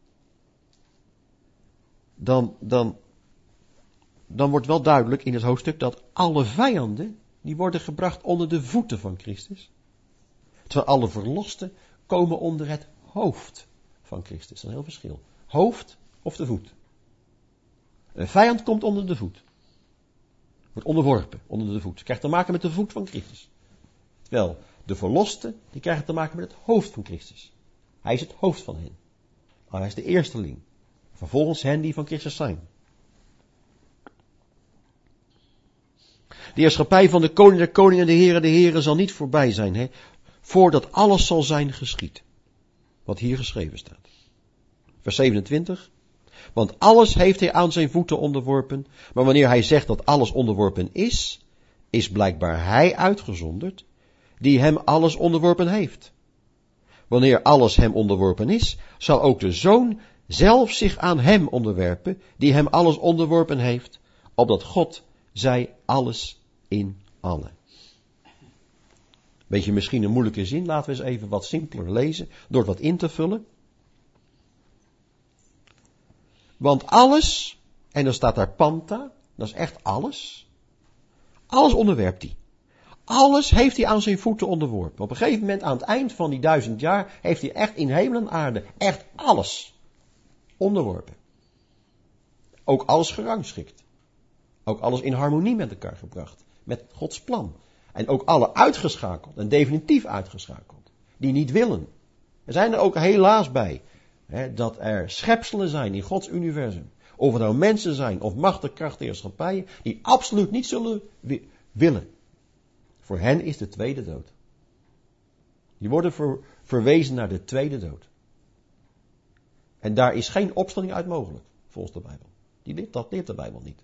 Dan, dan, dan wordt wel duidelijk in het hoofdstuk dat alle vijanden, die worden gebracht onder de voeten van Christus. Terwijl alle verlosten komen onder het hoofd van Christus. Dat is een heel verschil. Hoofd of de voet. Een vijand komt onder de voet. Wordt onderworpen onder de voet. Krijgt te maken met de voet van Christus. Terwijl de verlosten, die krijgen te maken met het hoofd van Christus. Hij is het hoofd van hen. Hij is de eersteling. Vervolgens hen die van Christus zijn. De heerschappij van de koning der koningen en de heren de heren zal niet voorbij zijn. Hè, voordat alles zal zijn geschied. Wat hier geschreven staat. Vers zevenentwintig. Want alles heeft hij aan zijn voeten onderworpen. Maar wanneer hij zegt dat alles onderworpen is, is blijkbaar hij uitgezonderd, die hem alles onderworpen heeft. Wanneer alles hem onderworpen is, zal ook de Zoon zelf zich aan hem onderwerpen, die hem alles onderworpen heeft, opdat God zij alles in allen. Weet je, misschien een moeilijke zin, laten we eens even wat simpeler lezen, door het wat in te vullen. Want alles, en dan staat daar panta, dat is echt alles. Alles onderwerpt hij. Alles heeft hij aan zijn voeten onderworpen. Op een gegeven moment, aan het eind van die duizend jaar, heeft hij echt in hemel en aarde, echt alles onderworpen. Ook alles gerangschikt. Ook alles in harmonie met elkaar gebracht. Met Gods plan. En ook alle uitgeschakeld. En definitief uitgeschakeld. Die niet willen. Er zijn er ook helaas bij. Hè, dat er schepselen zijn in Gods universum. Of het nou mensen zijn of machten, krachten, heerschappijen. Die absoluut niet zullen wi- willen. Voor hen is de tweede dood. Die worden ver, verwezen naar de tweede dood. En daar is geen opstanding uit mogelijk. Volgens de Bijbel. Die leert, dat leert de Bijbel niet.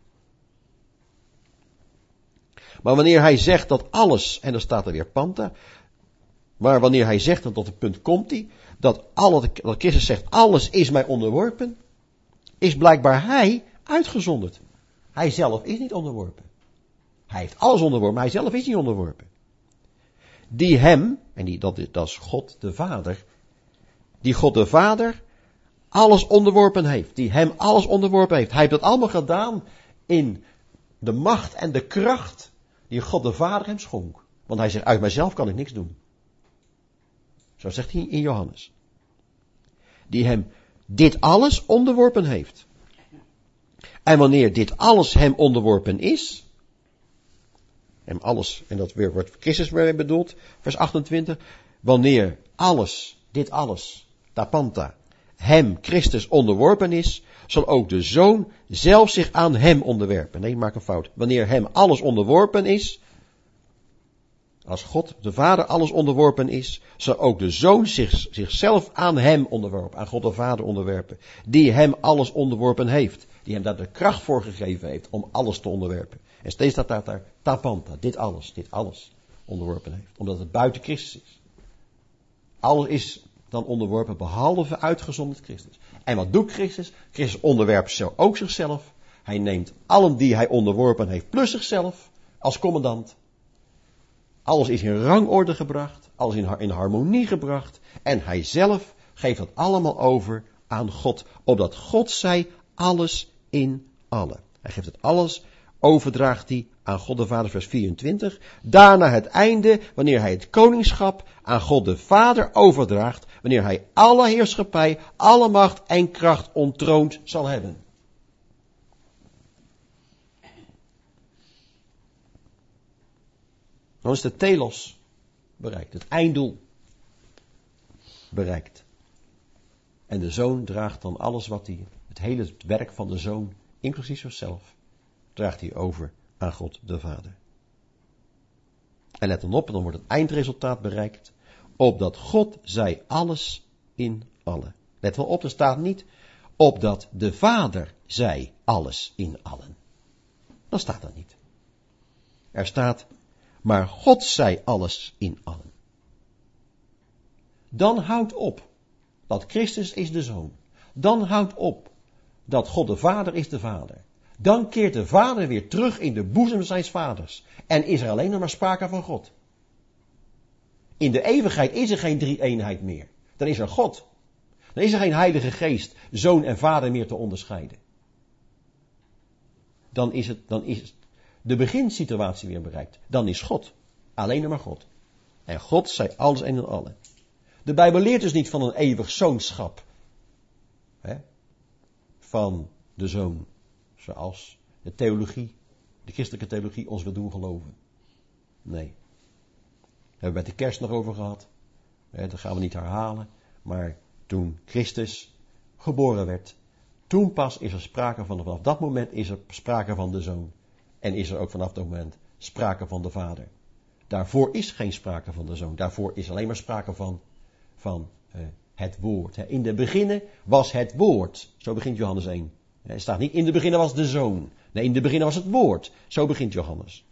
Maar wanneer hij zegt dat alles, en dan staat er weer panta. Maar wanneer hij zegt, en tot het punt komt hij, dat, alle, dat Christus zegt, alles is mij onderworpen, is blijkbaar hij uitgezonderd. Hij zelf is niet onderworpen. Hij heeft alles onderworpen, maar hij zelf is niet onderworpen. Die hem, en die, dat, dat is God de Vader, die God de Vader alles onderworpen heeft. Die hem alles onderworpen heeft. Hij heeft dat allemaal gedaan in de macht en de kracht die God de Vader hem schonk. Want hij zegt, uit mijzelf kan ik niks doen. Zo zegt hij in Johannes. Die hem dit alles onderworpen heeft. En wanneer dit alles hem onderworpen is, en alles, en dat weer wordt Christus weer bedoeld, vers achtentwintig, wanneer alles, dit alles, tapanta, hem, Christus onderworpen is, zal ook de Zoon zelf zich aan hem onderwerpen. Nee, ik maak een fout. Wanneer hem alles onderworpen is, als God de Vader alles onderworpen is, zal ook de Zoon zich, zichzelf aan hem onderwerpen, aan God de Vader onderwerpen, die hem alles onderworpen heeft, die hem daar de kracht voor gegeven heeft om alles te onderwerpen. En steeds staat daar, daar tapanta, dit alles, dit alles onderworpen heeft, omdat het buiten Christus is. Alles is dan onderworpen, behalve uitgezonderd Christus. En wat doet Christus? Christus onderwerpt zo ook zichzelf. Hij neemt allen die hij onderworpen heeft, plus zichzelf, als commandant. Alles is in rangorde gebracht, alles in, in harmonie gebracht. En hij zelf geeft dat allemaal over aan God. Opdat God zij alles in allen. Hij geeft het alles, overdraagt hij aan God de Vader, vers vierentwintig. Daarna het einde, wanneer hij het koningschap aan God de Vader overdraagt. Wanneer hij alle heerschappij, alle macht en kracht ontroond zal hebben. Dan is de telos bereikt, het einddoel bereikt. En de Zoon draagt dan alles wat hij, het hele werk van de Zoon, inclusief zichzelf, draagt hij over aan God de Vader. En let dan op, dan wordt het eindresultaat bereikt, opdat God zij alles in allen. Let wel op, er staat niet, opdat de Vader zij alles in allen. Dan staat dat niet. Er staat, maar God zij alles in allen. Dan houdt op dat Christus is de Zoon. Dan houdt op dat God de Vader is de Vader. Dan keert de Vader weer terug in de boezem zijns vaders. En is er alleen nog maar sprake van God. In de eeuwigheid is er geen drie-eenheid meer. Dan is er God. Dan is er geen Heilige Geest, Zoon en Vader meer te onderscheiden. Dan is het, dan is de beginsituatie weer bereikt. Dan is God. Alleen nog maar God. En God zij alles en in allen. De Bijbel leert dus niet van een eeuwig zoonschap. Hè? Van de Zoon. Zoals de theologie, de christelijke theologie ons wil doen geloven. Nee. Daar hebben we bij de kerst nog over gehad. Hè, dat gaan we niet herhalen. Maar toen Christus geboren werd, toen pas is er sprake van, vanaf dat moment is er sprake van de Zoon. En is er ook vanaf dat moment sprake van de Vader. Daarvoor is geen sprake van de Zoon. Daarvoor is alleen maar sprake van, van uh, het woord. In de beginnen was het woord. Zo begint Johannes één. Er staat niet in de beginnen was de Zoon. Nee, in de beginnen was het woord. Zo begint Johannes.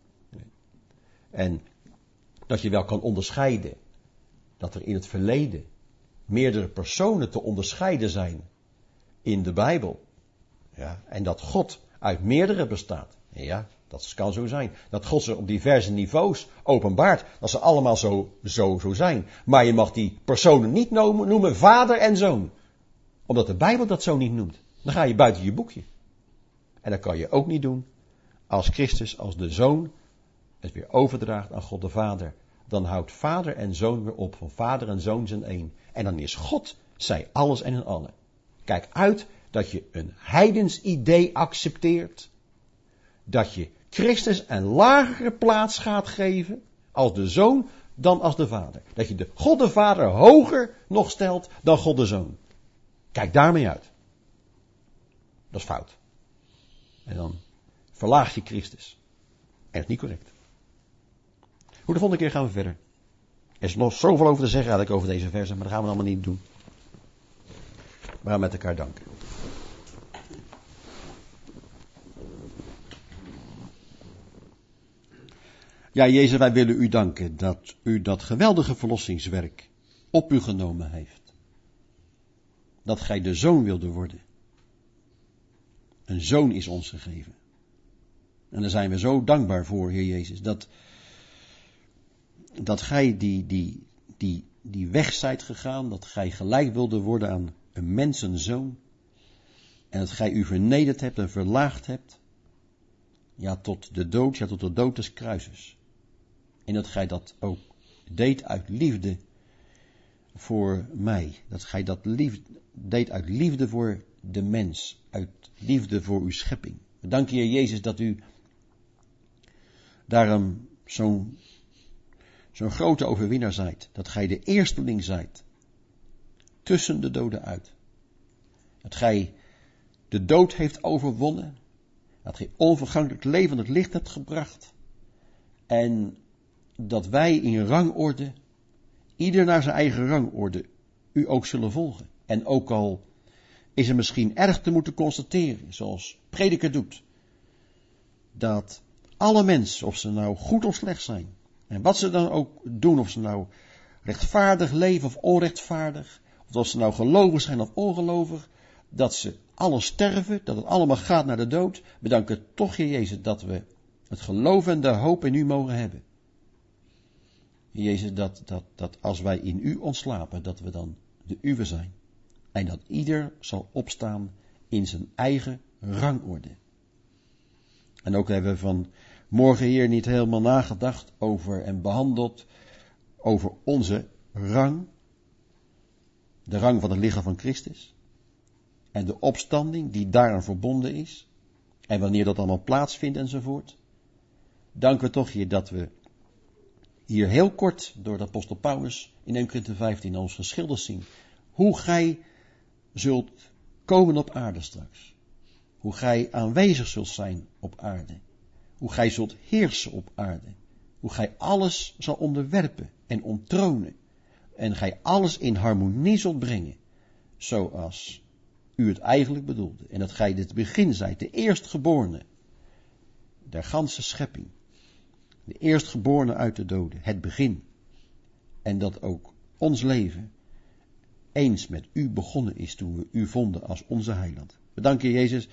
En dat je wel kan onderscheiden dat er in het verleden meerdere personen te onderscheiden zijn in de Bijbel. Ja, en dat God uit meerdere bestaat. Ja, dat kan zo zijn. Dat God ze op diverse niveaus openbaart. Dat ze allemaal zo, zo, zo zijn. Maar je mag die personen niet noemen, noemen vader en zoon. Omdat de Bijbel dat zo niet noemt. Dan ga je buiten je boekje. En dat kan je ook niet doen als Christus, als de Zoon, het weer overdraagt aan God de Vader. Dan houdt vader en zoon weer op. Van vader en zoon zijn één. En dan is God zij alles en in allen. Kijk uit dat je een heidens idee accepteert. Dat je Christus een lagere plaats gaat geven als de Zoon dan als de Vader. Dat je de God de Vader hoger nog stelt dan God de Zoon. Kijk daarmee uit. Dat is fout. En dan verlaag je Christus. En dat is niet correct. Hoe de volgende keer gaan we verder. Er is nog zoveel over te zeggen eigenlijk over deze versen, maar dat gaan we allemaal niet doen. We gaan met elkaar danken. Ja, Jezus, wij willen u danken dat u dat geweldige verlossingswerk op u genomen heeft. Dat gij de Zoon wilde worden. Een zoon is ons gegeven. En daar zijn we zo dankbaar voor, Heer Jezus, dat, dat gij die, die, die, die weg zijt gegaan, dat gij gelijk wilde worden aan een mensenzoon. En dat gij u vernederd hebt en verlaagd hebt. Ja, tot de dood, ja, tot de dood des kruises. En dat gij dat ook deed uit liefde voor mij. Dat gij dat lief, deed uit liefde voor de mens. Uit liefde voor uw schepping. We danken je, Jezus, dat u daarom zo'n zo'n grote overwinnaar zijt. Dat gij de eersteling zijt. Tussen de doden uit. Dat gij de dood heeft overwonnen. Dat gij onvergankelijk leven aan het licht hebt gebracht. En dat wij in rangorde, ieder naar zijn eigen rangorde, u ook zullen volgen. En ook al is er misschien erg te moeten constateren, zoals Prediker doet, dat alle mensen, of ze nou goed of slecht zijn, en wat ze dan ook doen, of ze nou rechtvaardig leven of onrechtvaardig, of of ze nou gelovig zijn of ongelovig, dat ze alle sterven, dat het allemaal gaat naar de dood, bedanken toch, Heer Jezus, dat we het geloof en de hoop in u mogen hebben. Heer Jezus, dat, dat, dat als wij in u ontslapen, dat we dan de uwe zijn. En dat ieder zal opstaan in zijn eigen rangorde. En ook hebben we van morgen hier niet helemaal nagedacht over en behandeld over onze rang. De rang van het lichaam van Christus. En de opstanding die daaraan verbonden is. En wanneer dat allemaal plaatsvindt enzovoort. Danken we toch hier dat we hier heel kort door de apostel Paulus in Eerste Korinthe vijftien ons geschilderd zien. Hoe gij zult komen op aarde straks. Hoe gij aanwezig zult zijn op aarde. Hoe gij zult heersen op aarde. Hoe gij alles zal onderwerpen en onttronen. En gij alles in harmonie zult brengen. Zoals u het eigenlijk bedoelde. En dat gij het begin zijt, de eerstgeborene der ganse schepping. De eerstgeborene uit de doden, het begin. En dat ook ons leven eens met u begonnen is toen we u vonden als onze heiland. We danken Jezus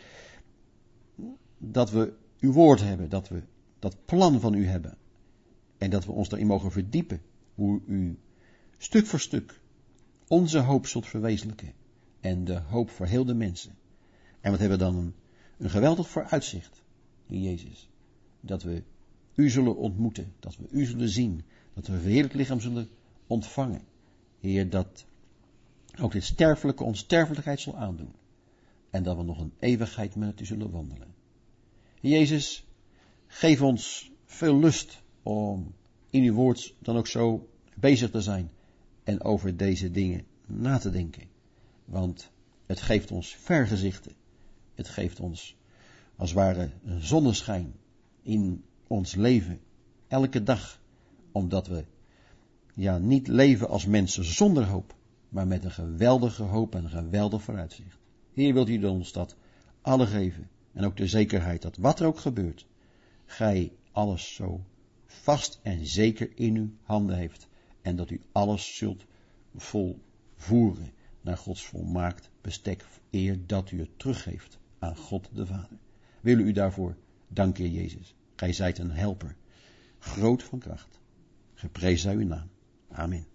dat we uw woord hebben, dat we dat plan van u hebben. En dat we ons daarin mogen verdiepen, hoe u stuk voor stuk onze hoop zult verwezenlijken. En de hoop voor heel de mensen. En wat hebben we dan een, een geweldig vooruitzicht, in Jezus. Dat we u zullen ontmoeten, dat we u zullen zien, dat we een verheerlijk lichaam zullen ontvangen. Heer, dat ook dit sterfelijke onsterfelijkheid zal aandoen. En dat we nog een eeuwigheid met u zullen wandelen. Jezus, geef ons veel lust om in uw woord dan ook zo bezig te zijn en over deze dingen na te denken. Want het geeft ons vergezichten. Het geeft ons als het ware een zonneschijn in ons leven. Elke dag. Omdat we ja niet leven als mensen zonder hoop. Maar met een geweldige hoop en een geweldig vooruitzicht. Heer, wilt u ons dat alle geven. En ook de zekerheid dat wat er ook gebeurt. Gij alles zo vast en zeker in uw handen heeft. En dat u alles zult volvoeren naar Gods volmaakt bestek, eer dat u het teruggeeft aan God de Vader. Willen u daarvoor danken, Heer Jezus. Gij zijt een helper, groot van kracht. Geprezen zij uw naam. Amen.